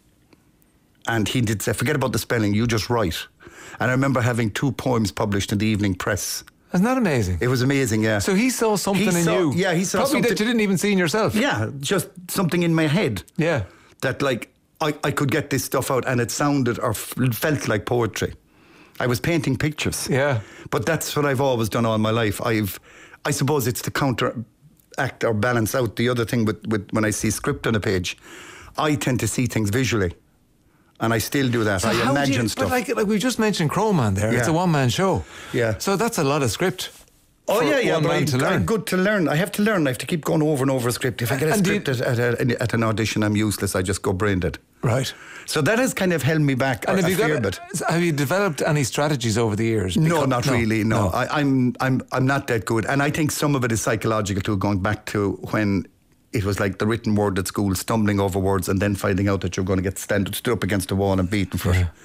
And he did say, forget about the spelling, you just write. And I remember having two poems published in the Evening Press. Isn't that amazing? It was amazing, yeah. So he saw something He in saw- you. yeah, he saw Probably that something- you didn't even see in yourself. Yeah, just something in my head. Yeah. That like, I, I could get this stuff out and it sounded or f- felt like poetry. I was painting pictures. Yeah. But that's what I've always done all my life. I've, I suppose it's to counteract or balance out the other thing with, with when I see script on a page. I tend to see things visually. And I still do that. So I how do imagine you, stuff. But like, like we just mentioned Crowman there. It's Yeah. a one-man show. Yeah. So that's a lot of script. Oh for yeah, yeah, one but man I, to learn. I'm good to learn. I have to learn. I have to keep going over and over a script. If I get a And do script you- at, at, a, at an audition, I'm useless. I just go brain dead. Right. So that has kind of held me back And a, have a you fair got? bit. Have you developed any strategies over the years? No, Because- not really. No, I, I'm, I'm, I'm not that good, and I think some of it is psychological too. Going back to when it was like the written word at school, stumbling over words, and then finding out that you're going to get stand, stood up against the wall and beaten for it.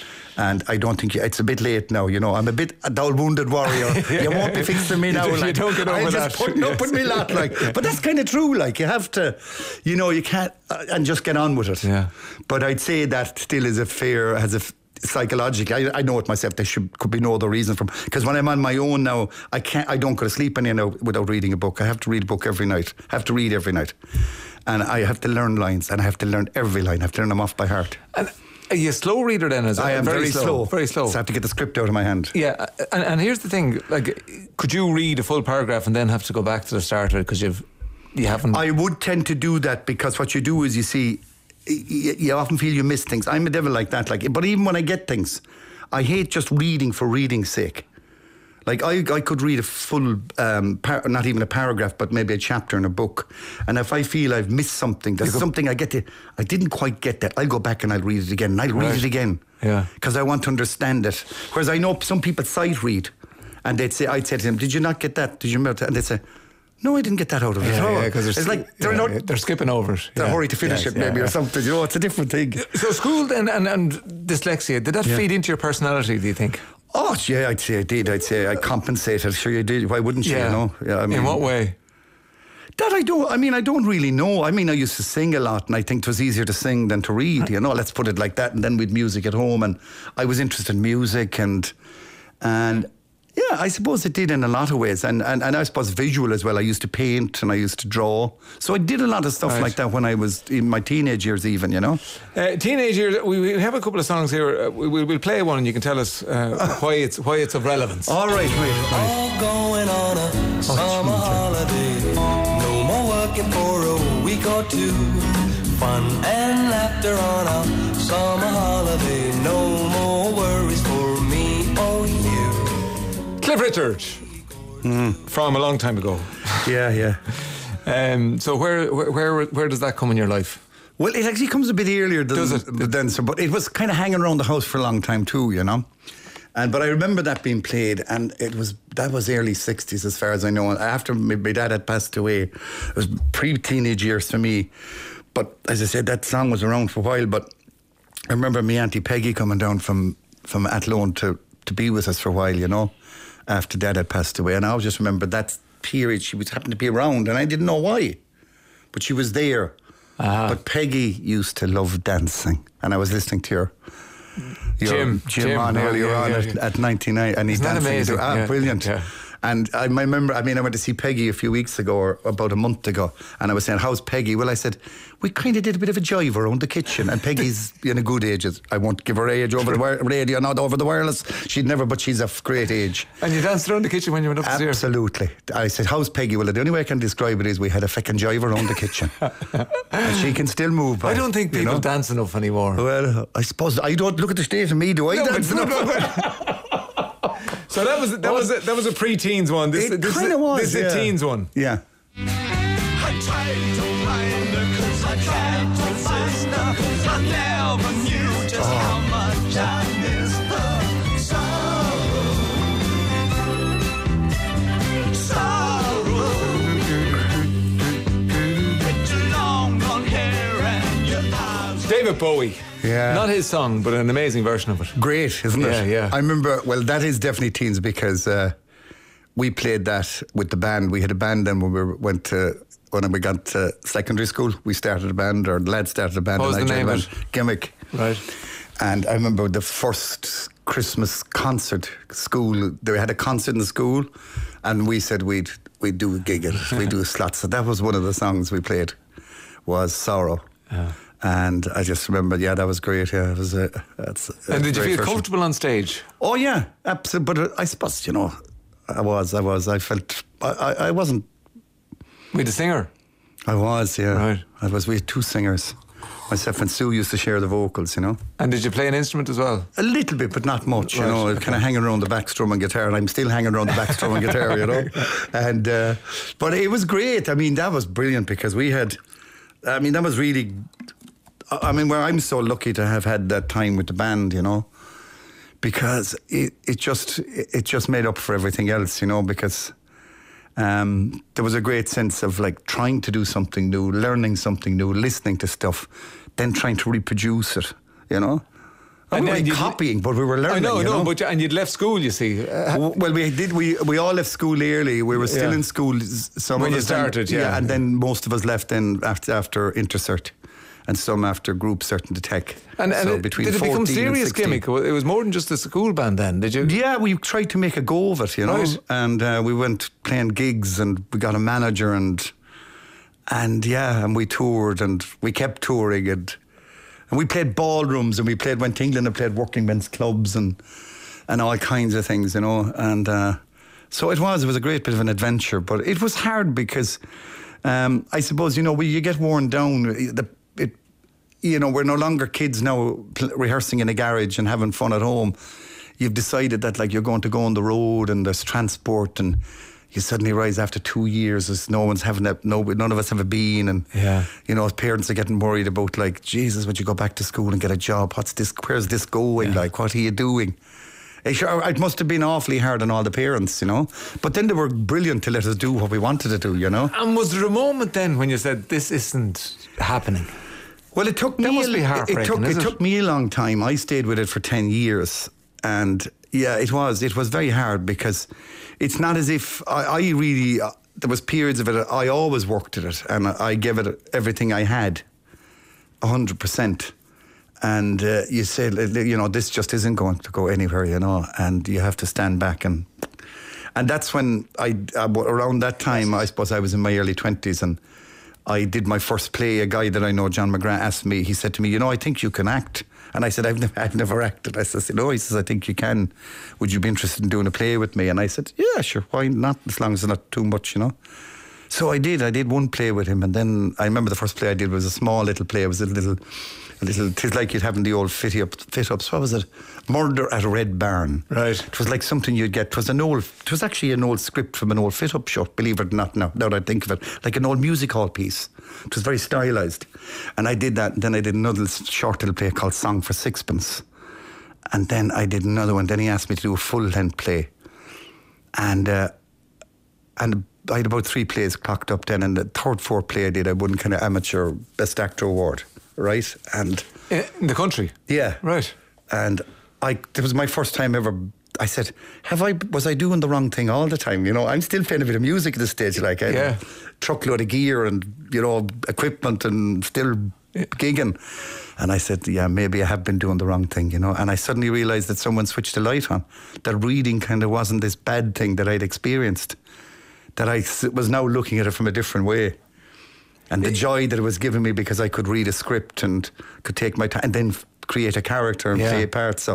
And I don't think you, it's a bit late now. You know, I'm a bit a dull wounded warrior. You won't be fixing me You now. don't- you like, don't get over I'm that. just putting up Yes. with me lot. Like, but that's kind of true. Like, you have to, you know, you can't uh, and just get on with it. Yeah. But I'd say that still is a fair, has a f- psychological. I, I know it myself. There should could be no other reason from, because when I'm on my own now, I can't. I don't go to sleep any now without reading a book. I have to read a book every night. I have to read every night, and I have to learn lines, and I have to learn every line. I have to learn them off by heart. And are you a slow reader then? As I am very, slow. Very slow. So I have to get the script out of my hand. Yeah, and, and here's the thing: like, could you read a full paragraph and then have to go back to the start of it because you've you haven't? I would tend to do that because what you do is you see, you, you often feel you miss things. I'm a devil like that. Like, but even when I get things, I hate just reading for reading's sake. Like I, I could read a full, um, par- not even a paragraph, but maybe a chapter in a book. And if I feel I've missed something, there's something I get to, I didn't quite get that. I'll go back and I'll read it again. And I'll read Right. it again. Yeah. Because I want to understand it. Whereas I know some people sight read, and they'd say, I'd say to them, "Did you not get that? Did you remember that?" And they'd say, "No, I didn't get that out of it." yeah, at all." yeah, because it's like they're yeah, not. yeah, they're skipping over it. They're Yeah. hurry to finish Yes, it, maybe, yeah, or yeah. something. You know, it's a different thing. So school then and, and dyslexia, did that Yeah. feed into your personality, do you think? Oh, yeah, I'd say I did. I'd say I compensated. Sure, you did. Why wouldn't you? You know? Yeah, I mean, In what way? That I don't. I mean, I don't really know. I mean, I used to sing a lot, and I think it was easier to sing than to read. You know, let's put it like that. And then we'd music at home, and I was interested in music, and and yeah, I suppose it did in a lot of ways, and and, and I suppose visual as well. I used to paint and I used to draw, so I did a lot of stuff Right. like that when I was in my teenage years, even. You know. Uh, teenage years, we, we have a couple of songs here. Uh, we, we'll, we'll play one and you can tell us uh, why it's why it's of relevance. All right, right, right. All going on a summer holiday. No more working for a week or two. Fun and laughter on a summer holiday. No more worries for me or you. Cliff Richard, from a long time ago. Yeah, yeah. Um, so where, where where where does that come in your life? Well, it actually comes a bit earlier than, Does it? than so, but it was kind of hanging around the house for a long time too, you know. And but I remember that being played, and it was that was early sixties as far as I know. And after my, my dad had passed away, it was pre-teenage years for me. But as I said, that song was around for a while. But I remember me Auntie Peggy coming down from from Athlone to to be with us for a while, you know, after Dad had passed away. And I just remember that period she was happened to be around, and I didn't know why, but she was there. Uh-huh. But Peggy used to love dancing, and I was listening to her. Your Jim, Jim, Jim on yeah, earlier yeah, on yeah, at, yeah. at ninety-nine, and he's Isn't that dancing. amazing? Ah, Yeah, brilliant. yeah. And I remember, I mean, I went to see Peggy a few weeks ago, or about a month ago, and I was saying, how's Peggy? Well, I said, we kind of did a bit of a jive around the kitchen, and Peggy's in a good age. I won't give her age over the wire, radio, not over the wireless. She'd never, but she's a great age. And you danced around the kitchen when you went upstairs? Absolutely. I said, how's Peggy? Well, the only way I can describe it is we had a feckin' jive around the kitchen. And she can still move. By, I don't think people you know? dance enough anymore. Well, I suppose, I don't look at the state of me, do I No, dance but- enough? So that was that was a, that was a pre-teens one. This, It this, kinda was, This is yeah. a teens one. Yeah. I tried to find her 'cause I tried to find her. I never knew just how much I missed her. Sorrow, sorrow. With your long blonde hair and your eyes. David Bowie. Yeah. Not his song, but an amazing version of it. Great, isn't it? Yeah, yeah. I remember, well, that is definitely teens because uh, we played that with the band. We had a band then when we were- went to, when we got to secondary school, we started a band, or the lads started a band. What was and the I name joined of the band. Gimmick. Right. And I remember the first Christmas concert, school, they had a concert in the school, and we said we'd we'd do a gig at it, we'd do a slot. So that was one of the songs we played, was Sorrow. Yeah. And I just remember, yeah, that was great. Yeah, it was a. That's a And did you great feel version. comfortable on stage? Oh yeah, absolutely. But uh, I suppose you know, I was, I was, I felt, I, I, I wasn't. With the singer? I was, yeah. Right. I was. We had two singers. Myself and Sue used to share the vocals, you know. And did you play an instrument as well? A little bit, but not much, you Right, know. okay. Kind of hanging around the back strum and guitar, and I'm still hanging around the back strum and guitar, you know. And uh, but it was great. I mean, that was brilliant because we had. I mean, that was really. I mean, where I'm so lucky to have had that time with the band, you know, because it, it just it just made up for everything else, you know, because um, there was a great sense of like trying to do something new, learning something new, listening to stuff, then trying to reproduce it, you know. Not And- really and you- copying, but we were learning. I know, you no, know? but and you'd left school, you see. Uh, W- Well, we did. We we all left school early. We were still Yeah. in school. s- Some When of you us then- started, yeah. and then most of us left then after after intercert, and some after group cert into tech. and and so it, between did it become fourteen and serious sixteen. gimmick? It was more than just a school band then, did you? Yeah, we tried to make a go of it, you know, Right. and uh, we went playing gigs, and we got a manager, and and yeah, and we toured, and we kept touring, and and we played ballrooms, and we played went to England and played working men's clubs, and and all kinds of things, you know, and uh, so it was it was a great bit of an adventure, but it was hard because um, I suppose you know we you get worn down. The it you know we're no longer kids now pl- rehearsing in a garage and having fun at home. You've decided that like you're going to go on the road and there's transport, and you suddenly rise after two years as no one's having that, no, none of us have a been, and Yeah. you know, parents are getting worried about like, Jesus, would you go back to school and get a job? What's this? Where's this going? Like, what are you doing? It, sure, it must have been awfully hard on all the parents, you know. But then they were brilliant to let us do what we wanted to do, you know. And was there a moment then when you said, this isn't happening? Well, it took me. That must a, be it- heartbreaking, It took is it it? took me a long time. I stayed with it for ten years, and yeah, it was it was very hard because it's not as if I, I really. Uh, there was periods of it. I always worked at it, and I, I gave it everything I had, a hundred percent. And uh, you say, you know, this just isn't going to go anywhere, you know, and you have to stand back and. And that's when I, uh, around that time, I suppose I was in my early twenties, and I did my first play. A guy that I know, John McGrath, asked me, he said to me, you know, I think you can act. And I said, I've never, I've never acted. I said, no, he says, I think you can. Would you be interested in doing a play with me? And I said, yeah, sure, why not, as long as it's not too much, you know. So I did, I did one play with him, and then I remember the first play I did was a small little play. It was a little, a little, it was like you'd have in the old fit up, fit ups. What was it? Murder at Red Barn. Right. It was like something you'd get. It was an old, it was actually an old script from an old fit up show, believe it or not, now, now that I think of it. Like an old music hall piece. It was very stylised. And I did that, and then I did another short little play called Song for Sixpence. And then I did another one. Then he asked me to do a full-length play. And uh, and I had about three plays clocked up then. And the third, fourth play I did, I won kind of amateur Best Actor award, right? And in the country? Yeah. Right. And I, it was my first time ever. I said, "Have I? Was I doing the wrong thing all the time? You know, I'm still playing a bit of music at this stage. Like, I had yeah. a truckload of gear and you know equipment and still yeah. gigging." And I said, "Yeah, maybe I have been doing the wrong thing, you know." And I suddenly realised that someone switched the light on. That reading kind of wasn't this bad thing that I'd experienced. That I was now looking at it from a different way. And the joy that it was giving me because I could read a script and could take my time and then create a character and yeah. play a part. So.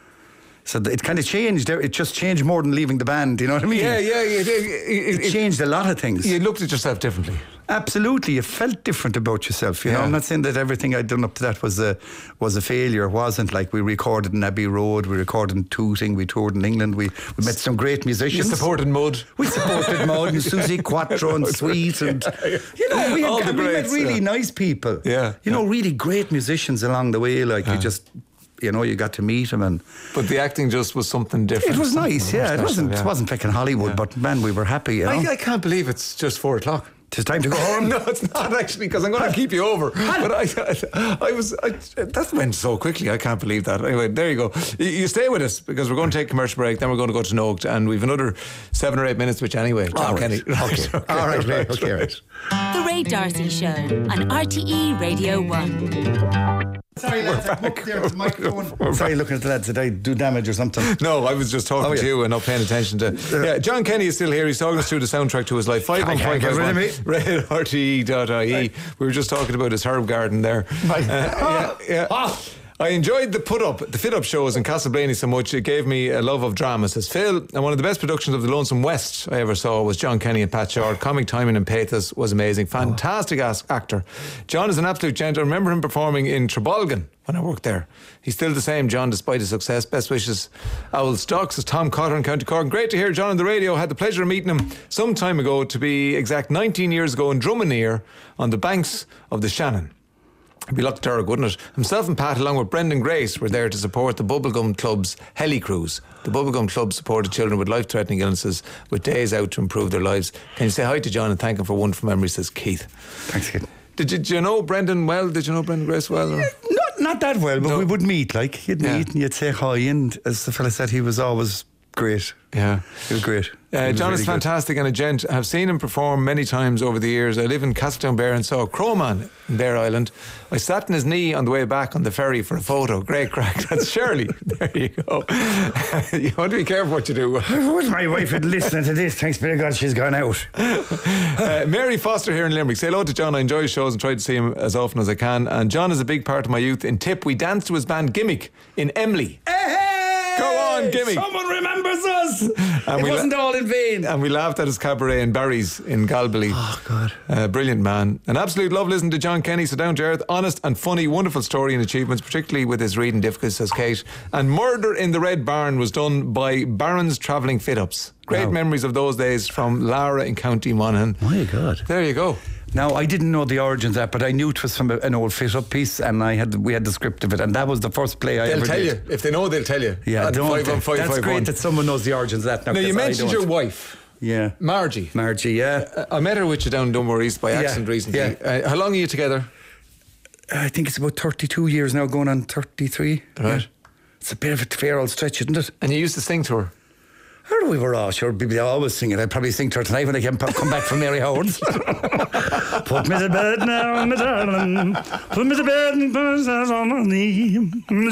So it kind of changed. It just changed more than leaving the band. You know what I mean? Yeah, yeah. It, it, it, it changed a lot of things. You looked at yourself differently. Absolutely, you felt different about yourself. You yeah. know, I'm not saying that everything I'd done up to that was a was a failure. It wasn't. Like we recorded in Abbey Road, we recorded in Tooting, we toured in England. We we met some great musicians. You supported Mud. We supported Mud and Susie Quattro and Sweet, and you know we, had, we greats, met really yeah. nice people. Yeah, you know, yeah. really great musicians along the way. Like yeah. you just. You know, you got to meet him, and but the acting just was something different. It was nice, yeah. Special, it wasn't, yeah. it wasn't fucking Hollywood, yeah. but man, we were happy. You know? I, I can't believe it's just four o'clock. It's time to go home. No, it's not actually, because I'm going to keep you over. But I, I, I was, I, that went so quickly. I can't believe that. Anyway, there you go. You, you stay with us because we're going to take a commercial break. Then we're going to go to Noaked, and we've another seven or eight minutes. Which anyway, John right. Kenny. Right. Okay. okay. All right, right, okay, right. The Ray D'Arcy Show on R T E Radio One. Sorry, lads, I'm up there with the microphone. Sorry, looking at the lads. Did I do damage or something? No, I was just talking oh, yeah. to you and not paying attention to. Yeah, John Kenny is still here. He's talking us through the soundtrack to his life. Five one five five one. Ray at R T E dot I E. We were just talking about his herb garden there. Uh, yeah, yeah. Oh. I enjoyed the put-up, the fit-up shows in Castleblaney so much. It gave me a love of drama, says Phil. And one of the best productions of The Lonesome West I ever saw was John Kenny and Pat Short. Comic timing and pathos was amazing. Fantastic oh. actor. John is an absolute gent. I remember him performing in Trebolgan when I worked there. He's still the same, John, despite his success. Best wishes, Owl Stocks, as Tom Cotter in County Cork. Great to hear John on the radio. Had the pleasure of meeting him some time ago, to be exact nineteen years ago, in Drummondere on the banks of the Shannon. Be lucky to her, wouldn't it? Himself and Pat, along with Brendan Grace, were there to support the Bubblegum Club's Heli Cruise. The Bubblegum Club supported children with life-threatening illnesses with days out to improve their lives. Can you say hi to John and thank him for wonderful memories, says Keith. Thanks, Keith. Did you, did you know Brendan well? Did you know Brendan Grace well? Or? Not, not that well, but no. we would meet. Like, you'd yeah. meet and you'd say hi, and as the fella said, he was always great. Yeah. He was great. Uh, John is fantastic and a gent. I've seen him perform many times over the years. I live in Castletownbere and saw Crowman in Bear Island. I sat in his knee on the way back on the ferry for a photo. Great crack. That's Shirley. There you go. You want to be careful what you do. I wish my wife had listened to this. Thanks be to God she's gone out. uh, Mary Foster here in Limerick. Say hello to John. I enjoy his shows and try to see him as often as I can. And John is a big part of my youth. In Tip, we danced to his band Gimmick in Emly. Hey, hey! Go on, Gimmick. Someone remembers us. And it we wasn't la- all in vain. And we laughed at his cabaret in Barry's in Galbally. Oh, God. Uh, brilliant man. An absolute love listening to John Kenny. So down to earth, honest and funny, wonderful story and achievements, particularly with his reading difficulties, says Kate. And Murder in the Red Barn was done by Barron's Travelling Fit-Ups. Great wow. memories of those days from Lara in County Monaghan. My God. There you go. Now, I didn't know the origins of that, but I knew it was from an old fit-up piece, and I had we had the script of it, and that was the first play I they'll ever tell did. you. If they know, they'll tell you. Yeah, don't five one five that's five great one. that someone knows the origins of that now. Now, you mentioned your wife. Yeah. Margie. Margie, yeah. I met her with you down Dunmore East by accident yeah, recently. Yeah. Uh, how long are you together? I think it's about thirty-two years now, going on thirty-three. Right. Yeah. It's a bit of a fair old stretch, isn't it? And you used to sing to her? How do we were all sure people always sing it. I'd probably sing to her tonight when I come, come back from Mary Howard's. Put me to bed now, my darling. Put me to bed and put us on my knee.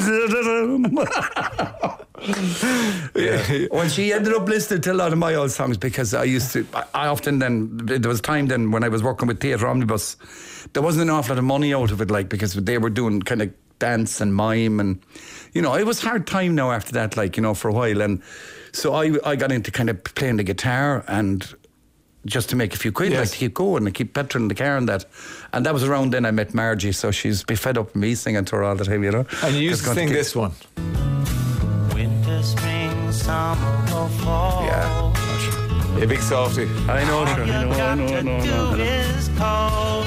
Yeah. Well, she ended up listening to a lot of my old songs because I used to. I, I often then there was time then when I was working with Theatre Omnibus, there wasn't an awful lot of money out of it, like because they were doing kind of dance and mime, and you know it was hard time now after that, like you know for a while, and so I I got into kind of playing the guitar and just to make a few quid, yes. like to keep going and keep petrol in the car and that, and that was around then I met Margie, so she's be fed up with me singing to her all the time, you know. And you used to sing to this one. Winter, spring, summer, or fall. Yeah, a big softy. I know, All sure. you I know, got I know, to I know, do I know. is call,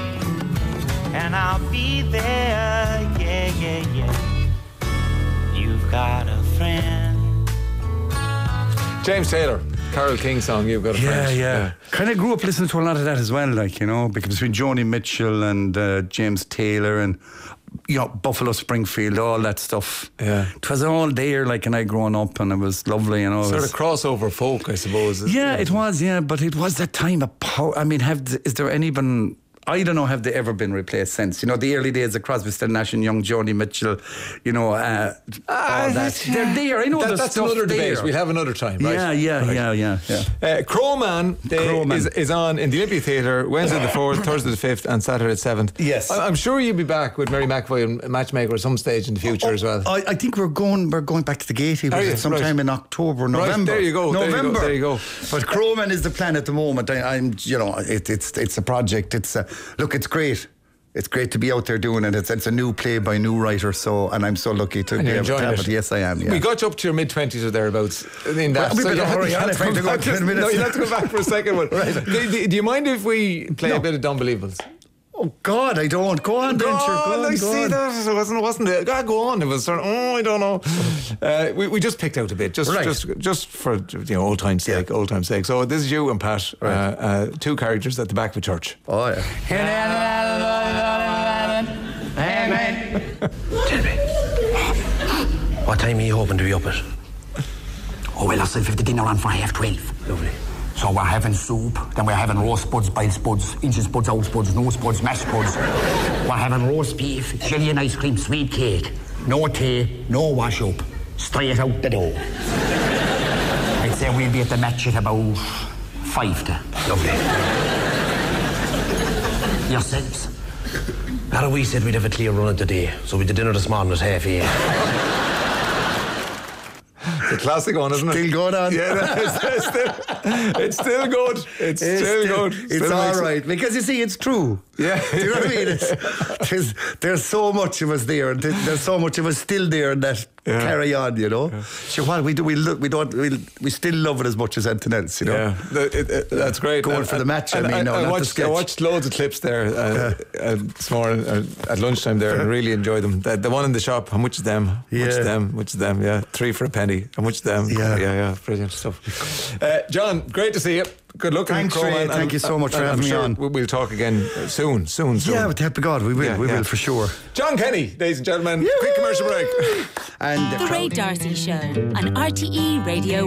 and I'll be there. Yeah, yeah, yeah. You got a friend. James Taylor, Carole King song, You've Got a Yeah, Friend. yeah, yeah. Kind of grew up listening to a lot of that as well, like, you know, because between Joni Mitchell and uh, James Taylor and, you know, Buffalo Springfield, all that stuff. Yeah. It was all there, like, and I growing up, and it was lovely, you know. Sort was, of crossover folk, I suppose. Yeah, it was, yeah, but it was that time of power. I mean, have is there anyone... I don't know, have they ever been replaced since? You know, the early days of Crosby, Still, Nash and Young, Joni Mitchell, you know, uh, all uh, that. They're there. I know that, there's that's stuff another debate. there. We'll have another time, right? Yeah, yeah, right. yeah, yeah, yeah. Uh, Crowman, Crowman. Is, is on in the Olympia Theatre Wednesday the fourth, Thursday the fifth, and Saturday the seventh. Yes. I, I'm sure you'll be back with Mary McAvoy and Matchmaker at some stage in the future oh, as well. I, I think we're going we're going back to the Gaiety Are you? sometime Right. in October, November. Right, there you go. November. There you go. There you go. But Crowman is the plan at the moment. I, I'm, you know, it, it's it's a project. It's a, look, it's great. It's great to be out there doing it. It's, it's a new play by a new writer, so and I'm so lucky to And be you're able to enjoying have it. it. Yes, I am. Yeah. We got you up to your mid twenties or thereabouts in that. Well, we so better you hurry have on to if I have to come go back ten just- minutes. No, you have to go back for a second one. Right. do, do, do you mind if we play No. a bit of Unbelievables? Oh God, I don't. Go on, Venture. Go Oh, on, I go see on. that. It wasn't, wasn't it? God, go on. It was sort of, oh, I don't know. Uh, we, we just picked out a bit, just Right. just just for, you know, old time's sake, Yeah. old time's sake. So this is you and Pat, Right. uh, uh, two characters at the back of a church. Oh yeah. Tell me, what time are you hoping to be up at? Oh, well, ourselves have the dinner on for half twelve. Lovely. So we're having soup, then we're having roast spuds, boiled spuds, inches spuds, out spuds, no spuds, mashed spuds. We're having roast beef, jelly and ice cream, sweet cake. No tea, no wash up. Straight out the door. I'd say we'll be at the match at about five to. Lovely. Yourselves? How we said we'd have a clear run of the day, so we did dinner this morning at half eight. The classic one, isn't it? Still going on. Yeah, it's, it's, still, it's still good. It's, It's still, still- good. It's Still all makes it- right because you see, it's true. Yeah. Do you know what I mean? It's, there's, there's so much of us there, and there's there's so much of us still there that Yeah. carry on. You know. So what we do, we lo- we don't, we we still love it as much as anything else. You know. Yeah, the- it- it- that's great. Going And- for the match, I and mean, no, I not the watched, I sketch. watched loads of clips there uh, uh, this morning uh, at lunchtime there and really enjoyed them. The, the one in the shop, how much of them? How much Yeah. of them? How much of them? Yeah, three for a penny. How much of them? Yeah. yeah, yeah, brilliant stuff. Uh, John, great to see you. Good luck. Thanks, Ray. Thank you so much for having me on. We'll talk again soon, soon, soon. Yeah, with the help of God, we will. Yeah, we yeah. will for sure. John Kenny, ladies and gentlemen. Quick commercial break. And The Ray Darcy Show on R T E Radio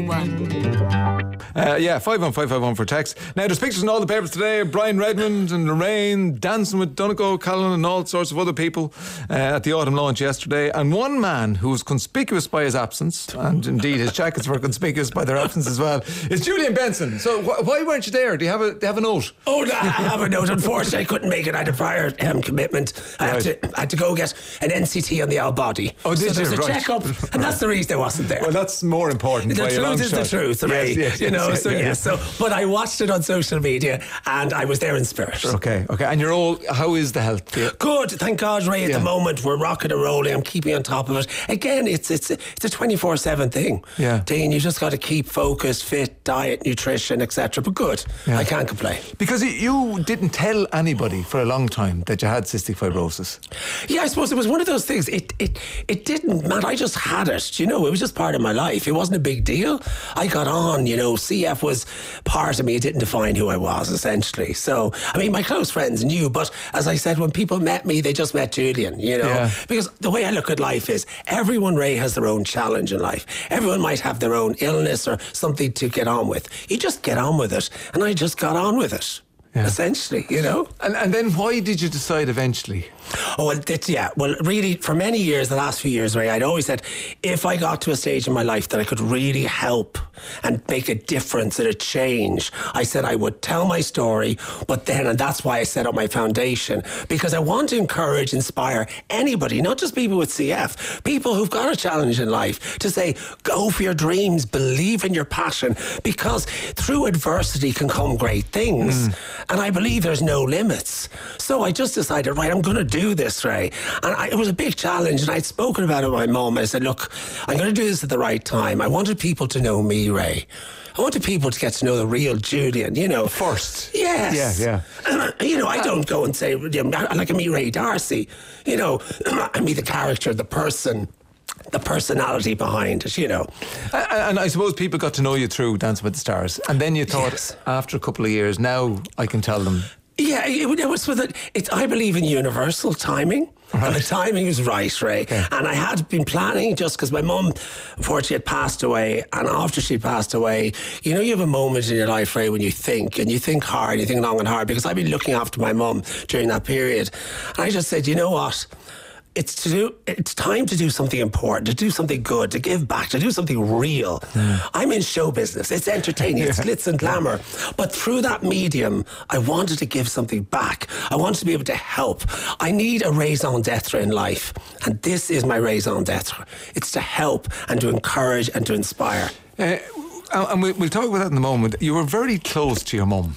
one. Uh, yeah, five one five five one for text. Now, there's pictures in all the papers today of Brian Redmond and Lorraine dancing with Donegal, Callan and all sorts of other people uh, at the autumn launch yesterday. And one man who was conspicuous by his absence, and indeed his jackets were conspicuous by their absence as well, is Julian Benson. So wh- why weren't you there? Do you have a, do you have a note? Oh, no, I have a note. Unfortunately, I couldn't make it. I had a prior um, commitment. I had, Right. to, I had to go get an N C T on the old body. Oh, did so you? there's a Right. check-up, and that's the reason I wasn't there. Well, that's more important. The by a long truth is the shot. truth, Ray. Yes, yes, you know, yes, so yeah, yes. yeah. So, but I watched it on social media, and I was there in spirit. Okay, okay. And you're all, how is the health? Yeah. Good, thank God, Ray. At Yeah. the moment, we're rocking and rolling. I'm keeping on top of it. Again, it's it's it's a twenty-four seven thing. Yeah. Dean, you just got to keep focused, fit, diet, nutrition, et cetera. But good, Yeah. I can't complain. Because you didn't tell anybody for a long time that you had cystic fibrosis. Yeah, I suppose it was one of those things. It it it didn't matter. I just had it. You know, it was just part of my life. It wasn't a big deal. I got on. You know, C F was part of me. It didn't define who I was, essentially. So, I mean, my close friends knew. But as I said, when people met me, they just met Julian. You know, Yeah. because the way I look at life is everyone, Ray, has their own challenge in life. Everyone might have their own illness or something to get on with. You just get on with it, and I just got on with it. Yeah. Essentially, you know. And and then why did you decide eventually? Oh, well, it's, yeah. Well, really, for many years, the last few years, Ray, I'd always said if I got to a stage in my life that I could really help and make a difference and a change, I said I would tell my story. But then, and that's why I set up my foundation, because I want to encourage, inspire anybody, not just people with C F, people who've got a challenge in life, to say, go for your dreams, believe in your passion, because through adversity can come great things. Mm. And I believe there's no limits. So I just decided, right, I'm going to do this, Ray. And I, it was a big challenge, and I'd spoken about it with my mum. I said, look, I'm going to do this at the right time. I wanted people to know me, Ray. I wanted people to get to know the real Julian, you know. First. Yes. Yeah, yeah. You know, I don't go and say, you know, like me, Ray Darcy. You know, I mean the character, the person. the personality behind it, you know. And, and I suppose people got to know you through Dancing with the Stars, and then you thought, yes, after a couple of years, now I can tell them. Yeah, it, it was with it. It's, I believe in universal timing. Right. And the timing was right, Ray. Okay. And I had been planning just because my mum, unfortunately, had passed away. And after she passed away, you know, you have a moment in your life, Ray, when you think, and you think hard, you think long and hard, because I've been looking after my mum during that period. And I just said, you know what? It's to do. It's time to do something important, to do something good, to give back, to do something real. Mm. I'm in show business. It's entertaining. It's glitz and glamour. But through that medium, I wanted to give something back. I wanted to be able to help. I need a raison d'etre in life, and this is my raison d'etre. It's to help and to encourage and to inspire. Uh, and we'll talk about that in a moment. You were very close to your mum.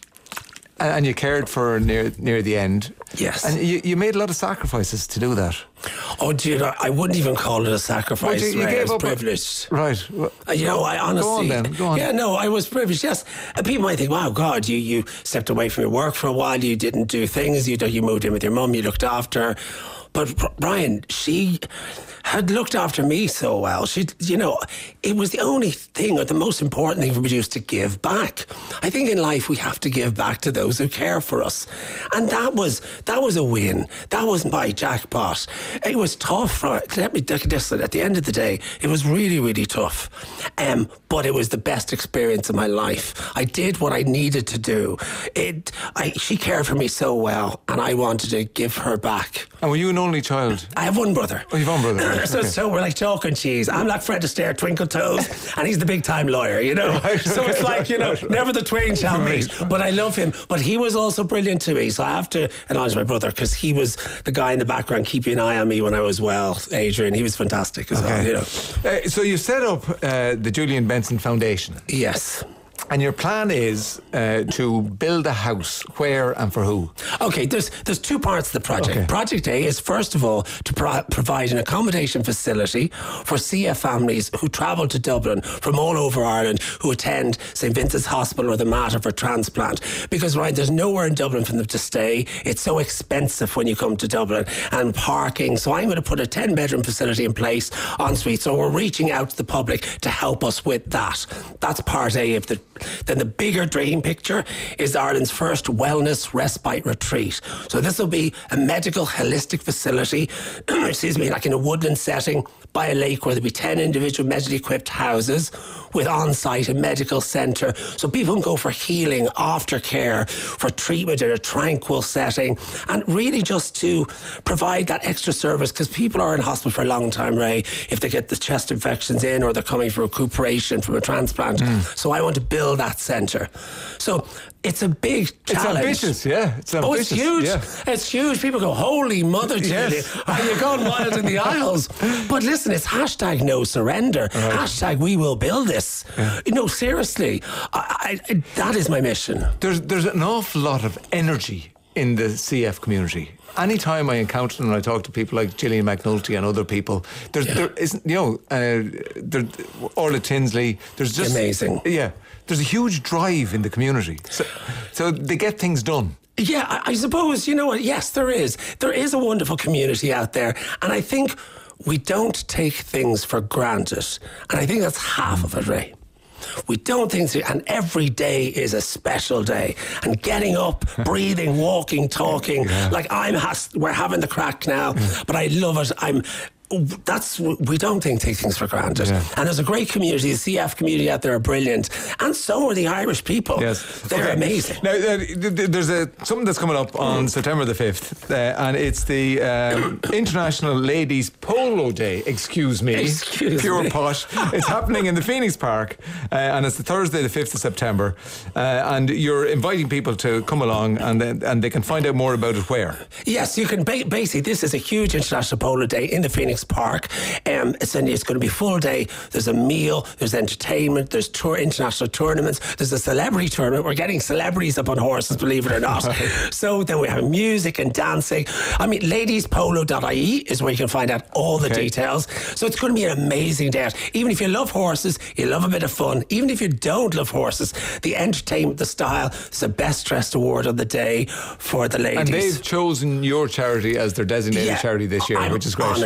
And you cared for her near near the end. Yes. And you, you made a lot of sacrifices to do that. Oh, dude, I wouldn't even call it a sacrifice. Well, you, you Ray. gave I was up privileged. A, right. Well, uh, you know, I honestly... Go on then, go on. Yeah, no, I was privileged, yes. And people might think, wow, God, you, you stepped away from your work for a while, you didn't do things, you, you moved in with your mum, you looked after her. But Brian, she had looked after me so well. She, you know, it was the only thing, or the most important thing for me was to give back. I think in life we have to give back to those who care for us, and that was that was a win. That was my jackpot. It was tough. Let me listen. At the end of the day, it was really, really tough. Um, but it was the best experience of my life. I did what I needed to do. It. I. She cared for me so well, and I wanted to give her back. And were you an only child? I have one brother. Oh, you've one brother. Right. so, okay. so we're like chalk and cheese. I'm like Fred Astaire, Twinkle Toes, and he's the big time lawyer, you know. Right, so okay, it's like, right, you know, right, right. never the twain shall meet. Right. But I love him. But he was also brilliant to me. So I have to acknowledge my brother, because he was the guy in the background keeping an eye on me when I was well, Adrian. He was fantastic as okay. well, you know. Uh, so you set up uh, the Julian Benson Foundation. Yes. And your plan is uh, to build a house. Where and for who? Okay, there's there's two parts of the project. Okay. Project A is, first of all, to pro- provide an accommodation facility for C F families who travel to Dublin from all over Ireland, who attend Saint Vincent's Hospital or the Mater for transplant. Because, right, there's nowhere in Dublin for them to stay. It's so expensive when you come to Dublin, and parking. So I'm going to put a ten-bedroom facility in place en suite. So we're reaching out to the public to help us with that. That's part A of the... Then the bigger dream picture is Ireland's first wellness respite retreat. So this will be a medical holistic facility, excuse me, like in a woodland setting by a lake, where there'll be ten individual medically equipped houses with on-site a medical centre, so people can go for healing, aftercare, for treatment in a tranquil setting, and really just to provide that extra service, because people are in hospital for a long time, Ray, if they get the chest infections in, or they're coming for recuperation from a transplant. Mm. So I want to build that centre. So it's a big challenge. It's ambitious, yeah. It's ambitious. Oh, it's huge. Yeah. It's huge. People go, holy mother, Julie, yes. are you going wild in the aisles? But listen, it's hashtag no surrender. Right. Hashtag we will build this. Yeah. No, seriously. I, I, that is my mission. There's, there's an awful lot of energy in the C F community. Anytime I encounter them and I talk to people like Gillian McNulty and other people, there's, yeah. there isn't, you know, uh, there, Orla Tinsley, there's just... Amazing. Yeah. There's a huge drive in the community. So, so they get things done. Yeah, I, I suppose, you know what, yes, there is. There is a wonderful community out there. And I think we don't take things for granted. And I think that's half of it, Ray. We don't think, and every day is a special day. And getting up, breathing, walking, talking, yeah. like I'm, has, we're having the crack now, yeah. but I love it. I'm... That's we don't think take things for granted, yeah. and there's a great community. The C F community out there are brilliant, and so are the Irish people. Yes, they're okay. amazing. Now, uh, there's a something that's coming up on mm. September the fifth, uh, and it's the um, International Ladies Polo Day. Excuse me, Excuse pure me. posh. It's happening in the Phoenix Park, uh, and it's the Thursday, the fifth of September, uh, and you're inviting people to come along, and then, and they can find out more about it where. Yes, you can. Ba- basically, this is a huge International Polo Day in the Phoenix Park. Um, it's, it's going to be full day. There's a meal, there's entertainment, there's tour, international tournaments, there's a celebrity tournament. We're getting celebrities up on horses, believe it or not. So then we have music and dancing. I mean, ladies polo dot I E is where you can find out all the okay. details. So it's going to be an amazing day. Even if you love horses, you love a bit of fun. Even if you don't love horses, the entertainment, the style, is the best dressed award of the day for the ladies. And they've chosen your charity as their designated yeah, charity this year, I'm which is great. Honoured. Yeah. That's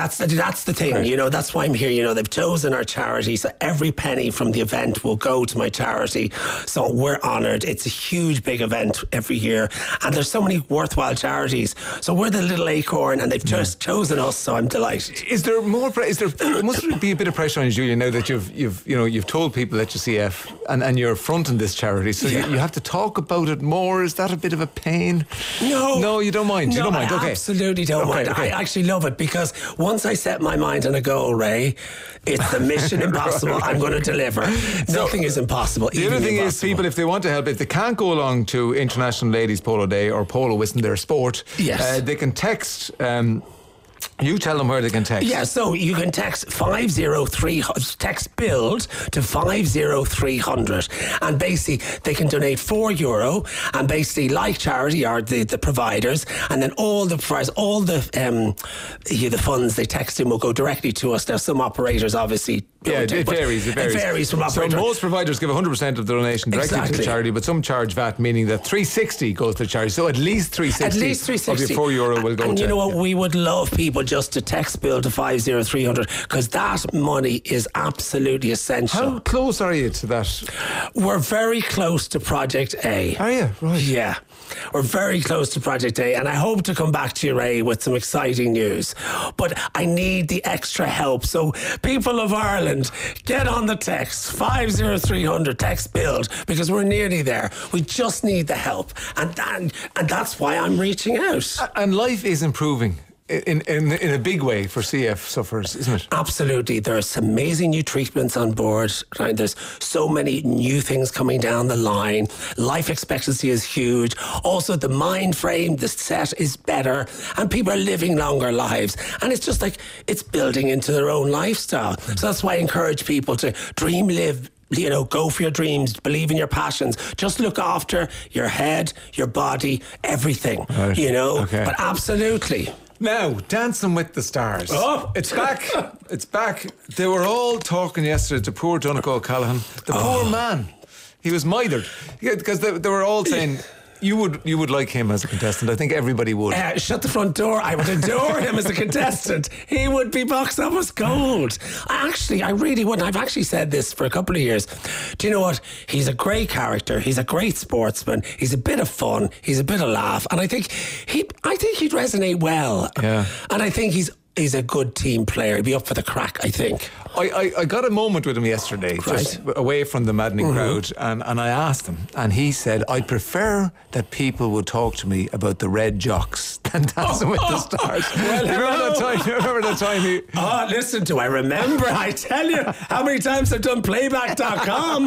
that's that's the thing, you know, that's why I'm here. You know, they've chosen our charity, so every penny from the event will go to my charity. So we're honoured. It's a huge, big event every year, and there's so many worthwhile charities. So we're the little acorn, and they've just chosen us. So I'm delighted. Is there more? Pre- is there must there be a bit of pressure on you, Julia, now that you've you've you know you've told people at your C F and, and you're fronting this charity, so yeah. you, you have to talk about it more. Is that a bit of a pain? No, no, you don't mind. No, you don't mind. I Okay, absolutely don't okay, mind. okay. I actually love it because once I set my mind on a goal, Ray, it's the mission impossible. right, right. I'm going to deliver. So, Nothing is impossible. The other thing impossible. is, people, if they want to help, if they can't go along to International Ladies Polo Day or polo isn't their sport, yes. uh, they can text. Um, You tell them where they can text. Yeah, so you can text five zero three text build to five zero three hundred, and basically they can donate four euro, and basically like charity are the, the providers, and then all the providers, all the um yeah, the funds they text in will go directly to us. Now some operators obviously yeah it, it varies it varies it varies from operator. So most providers give one hundred percent of the donation directly exactly. to the charity, but some charge V A T, meaning that three sixty goes to the charity. So at least three sixty at least three sixty of your four euro will go and to. you know what, yeah. we would love people just to text bill to five zero three hundred, because that money is absolutely essential. How close are you to that? We're very close to Project A. Are you? Right. Yeah. We're very close to Project A, and I hope to come back to you, Ray, with some exciting news. But I need the extra help. So people of Ireland, get on the text five zero three hundred, text build, because we're nearly there. We just need the help, and that, and that's why I'm reaching out. And life is improving. In, in in a big way for C F sufferers, isn't it? Absolutely. There are some amazing new treatments on board. Right? There's so many new things coming down the line. Life expectancy is huge. Also, the mind frame, the set is better, and people are living longer lives. And it's just like it's building into their own lifestyle. Mm-hmm. So that's why I encourage people to dream, live, you know, go for your dreams, believe in your passions. Just look after your head, your body, everything. Right. You know, okay. But absolutely. Now, Dancing with the Stars. Oh, it's back. It's back. They were all talking yesterday to poor Donegal O'Callaghan. The oh. poor man. He was mithered. Because they, they were all saying, you would you would like him as a contestant. I think everybody would. Uh, shut the front door. I would adore him as a contestant. He would be box office gold. I actually, I really would. I've actually said this for a couple of years. Do you know what? He's a great character. He's a great sportsman. He's a bit of fun. He's a bit of laugh. And I think he, I think he'd resonate well. Yeah. And I think he's He's a good team player. He'd be up for the crack, I think. I, I, I got a moment with him yesterday, right. just away from the maddening mm-hmm. crowd, and, and I asked him, and he said, I'd prefer that people would talk to me about the Red Jocks than Dancing oh, with oh, the Stars. Well, you remember that time? You remember that time? He... Oh, listen, do I remember? I tell you how many times I've done playback dot com.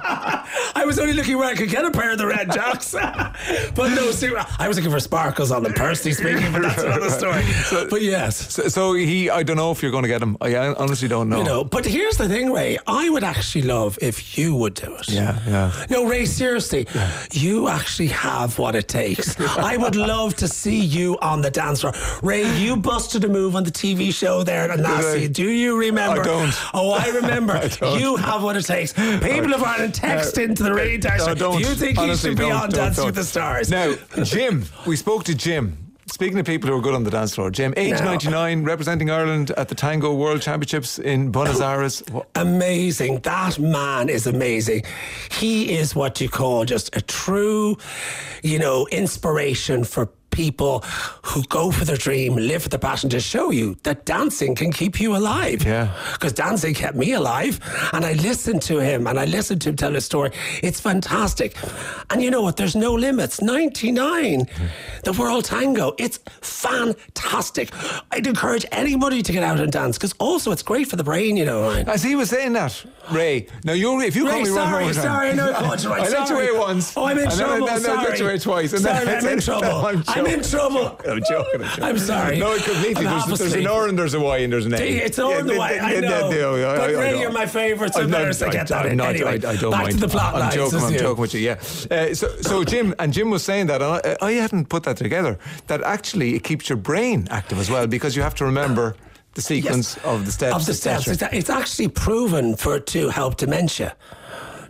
I was only looking where I could get a pair of the Red Jocks. But no, see, I was looking for sparkles on them, personally speaking, but that's another story. So, but yes. So, so he, I don't know if you're going to get him. I honestly don't know. You know, but here's the thing, Ray. I would actually love if you would do it. Yeah, yeah. No, Ray, seriously, yeah. You actually have what it takes. I would love to see you on the dance floor. Ray, you busted a move on the T V show there at Lassie. Do you remember? I don't. Oh, I remember. I don't. You have what it takes. People of Ireland, text uh, into the radar. No, don't. You think Honestly, you should be don't, on don't, Dancing don't. with the Stars? Now, Jim, we spoke to Jim. Speaking of people who are good on the dance floor, Jim, age no. ninety-nine, representing Ireland at the Tango World Championships in Buenos Aires. Amazing. That man is amazing. He is what you call just a true, you know, inspiration for people who go for their dream, live for their passion, to show you that dancing can keep you alive. Yeah. Because dancing kept me alive. And I listened to him and I listened to him tell his story. It's fantastic. And you know what? There's no limits. ninety-nine. Mm. The World Tango. It's fantastic. I'd encourage anybody to get out and dance, because also it's great for the brain, you know. Ryan. As he was saying that, Ray. Now, you're, if you Ray, call me sorry, one more time. Sorry, no, coach, right, I let you away once. Oh, I'm in and trouble. Then, then, sorry. I let you away twice. And sorry, then I'm in trouble. No, I'm, I'm in trouble. I'm joking. I'm, joking. I'm sorry. No, completely. There's, there's an R and there's a Y and there's an A. It's R and the Y. I know. But Ray, you're my favourite, so better to get that in. Anyway, I don't back mind. to the plot I'm lines. joking. I'm joking with you. Yeah. Uh, so, so Jim and Jim was saying that, and I, I hadn't put that together. That actually it keeps your brain active as well, because you have to remember the sequence yes. of the steps. Of the steps. It's, it's actually proven for to help dementia.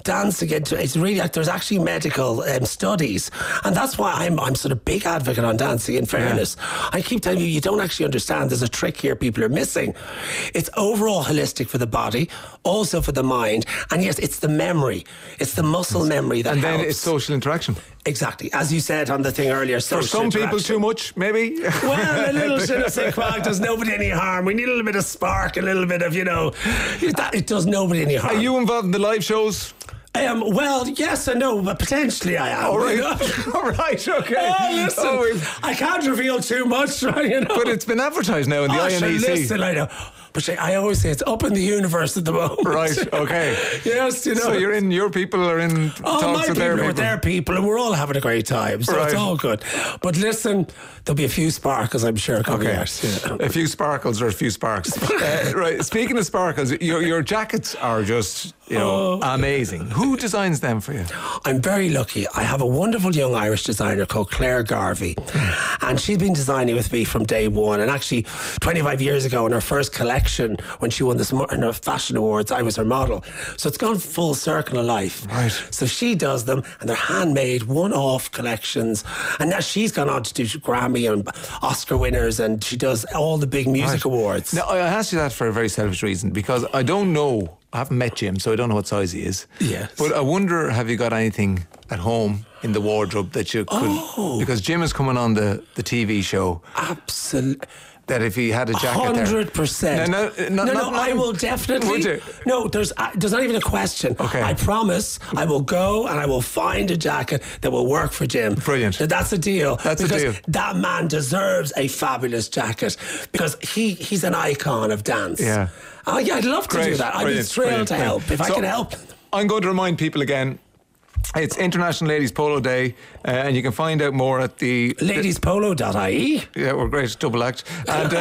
dancing, it, it's really like there's actually medical um, studies, and that's why I'm I'm sort of big advocate on dancing. In fairness, yeah. I keep telling you, you don't actually understand. There's a trick here people are missing. It's overall holistic for the body, also for the mind, and yes, it's the memory, it's the muscle memory that and helps. then it's social interaction. Exactly, as you said on the thing earlier. For some people, too much, maybe. Well, a little je ne sais quoi does nobody any harm. We need a little bit of spark, a little bit of, you know, that, it does nobody any harm. Are you involved in the live shows? Um, well, yes and no, but potentially I am. All right, you know? all right, okay. Oh, listen, oh, I can't reveal too much, right? You know? But it's been advertised now in the oh, I N E C. Sure, listen, I know. But I always say it's up in the universe at the moment. Right, okay. Yes, you know. So you're in, your people are in oh, talks with their people. Oh, my people are with their people, and we're all having a great time, so right. It's all good. But listen, there'll be a few sparkles, I'm sure, coming okay. out. Yeah. A few sparkles or a few sparks. uh, right, speaking of sparkles, your, your jackets are just, you know, oh. amazing. Who designs them for you? I'm very lucky. I have a wonderful young Irish designer called Claire Garvey, and she's been designing with me from day one. And actually, twenty-five years ago, in her first collection, when she won the in her fashion awards, I was her model. So it's gone full circle of life. Right. So she does them, and they're handmade, one-off collections. And now she's gone on to do Grammy and Oscar winners, and she does all the big music right. awards. Now, I asked you that for a very selfish reason, because I don't know. I haven't met Jim, so I don't know what size he is. Yes. But I wonder, have you got anything at home in the wardrobe that you could... Oh. Because Jim is coming on the, the T V show. Absolutely. That if he had a jacket one hundred percent. there... No, no, no, no, no I will definitely... Would you? No, there's, uh, there's not even a question. Okay. I promise I will go and I will find a jacket that will work for Jim. Brilliant. That's a deal. That's because a deal. That man deserves a fabulous jacket, because he, he's an icon of dance. Yeah. Oh, yeah, I'd love to Great. do that. I'd Brilliant. be thrilled Brilliant. to help. Brilliant. If so I can help. I'm going to remind people again, it's International Ladies Polo Day, uh, and you can find out more at the... ladies polo dot I E. Yeah, we're great, double act. And,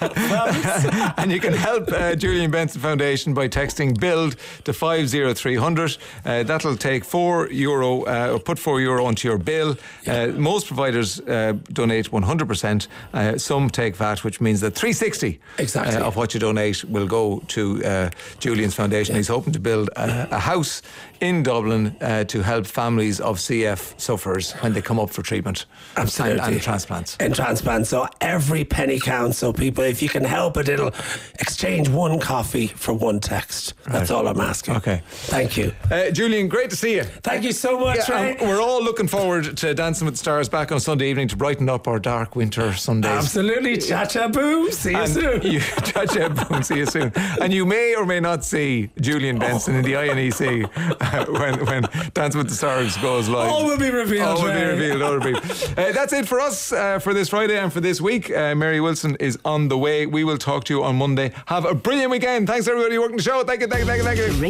uh, and you can help uh, Julian Benson Foundation by texting BUILD to five zero three hundred. Uh, that'll take four euro, uh, or put four euro onto your bill. Uh, most providers uh, donate one hundred percent. Uh, some take V A T, which means that three hundred sixty exactly. uh, of what you donate will go to uh, Julian's Foundation. Yeah. He's hoping to build a, a house in Dublin uh, to help families of C F sufferers when they come up for treatment. Absolutely. And, and transplants. And transplants. So every penny counts. So people, if you can help it, it'll exchange one coffee for one text. That's right. all I'm asking. Okay. Thank you. Uh, Julian, great to see you. Thank you so much, yeah, Ray. We're all looking forward to Dancing with the Stars back on Sunday evening to brighten up our dark winter Sundays. Absolutely. Cha-cha boom. See you and soon. You, cha-cha boom. See you soon. And you may or may not see Julian Benson oh. in the I N E C uh, when, when Dancing with the Stars goes live. All will be revealed. All will Ray. be revealed. All will be. Uh, that's it for us uh, for this Friday and for this week. Uh, Mary Wilson is on the way. We will talk to you on Monday. Have a brilliant weekend. Thanks everybody working the show. Thank you, thank you, thank you, thank you.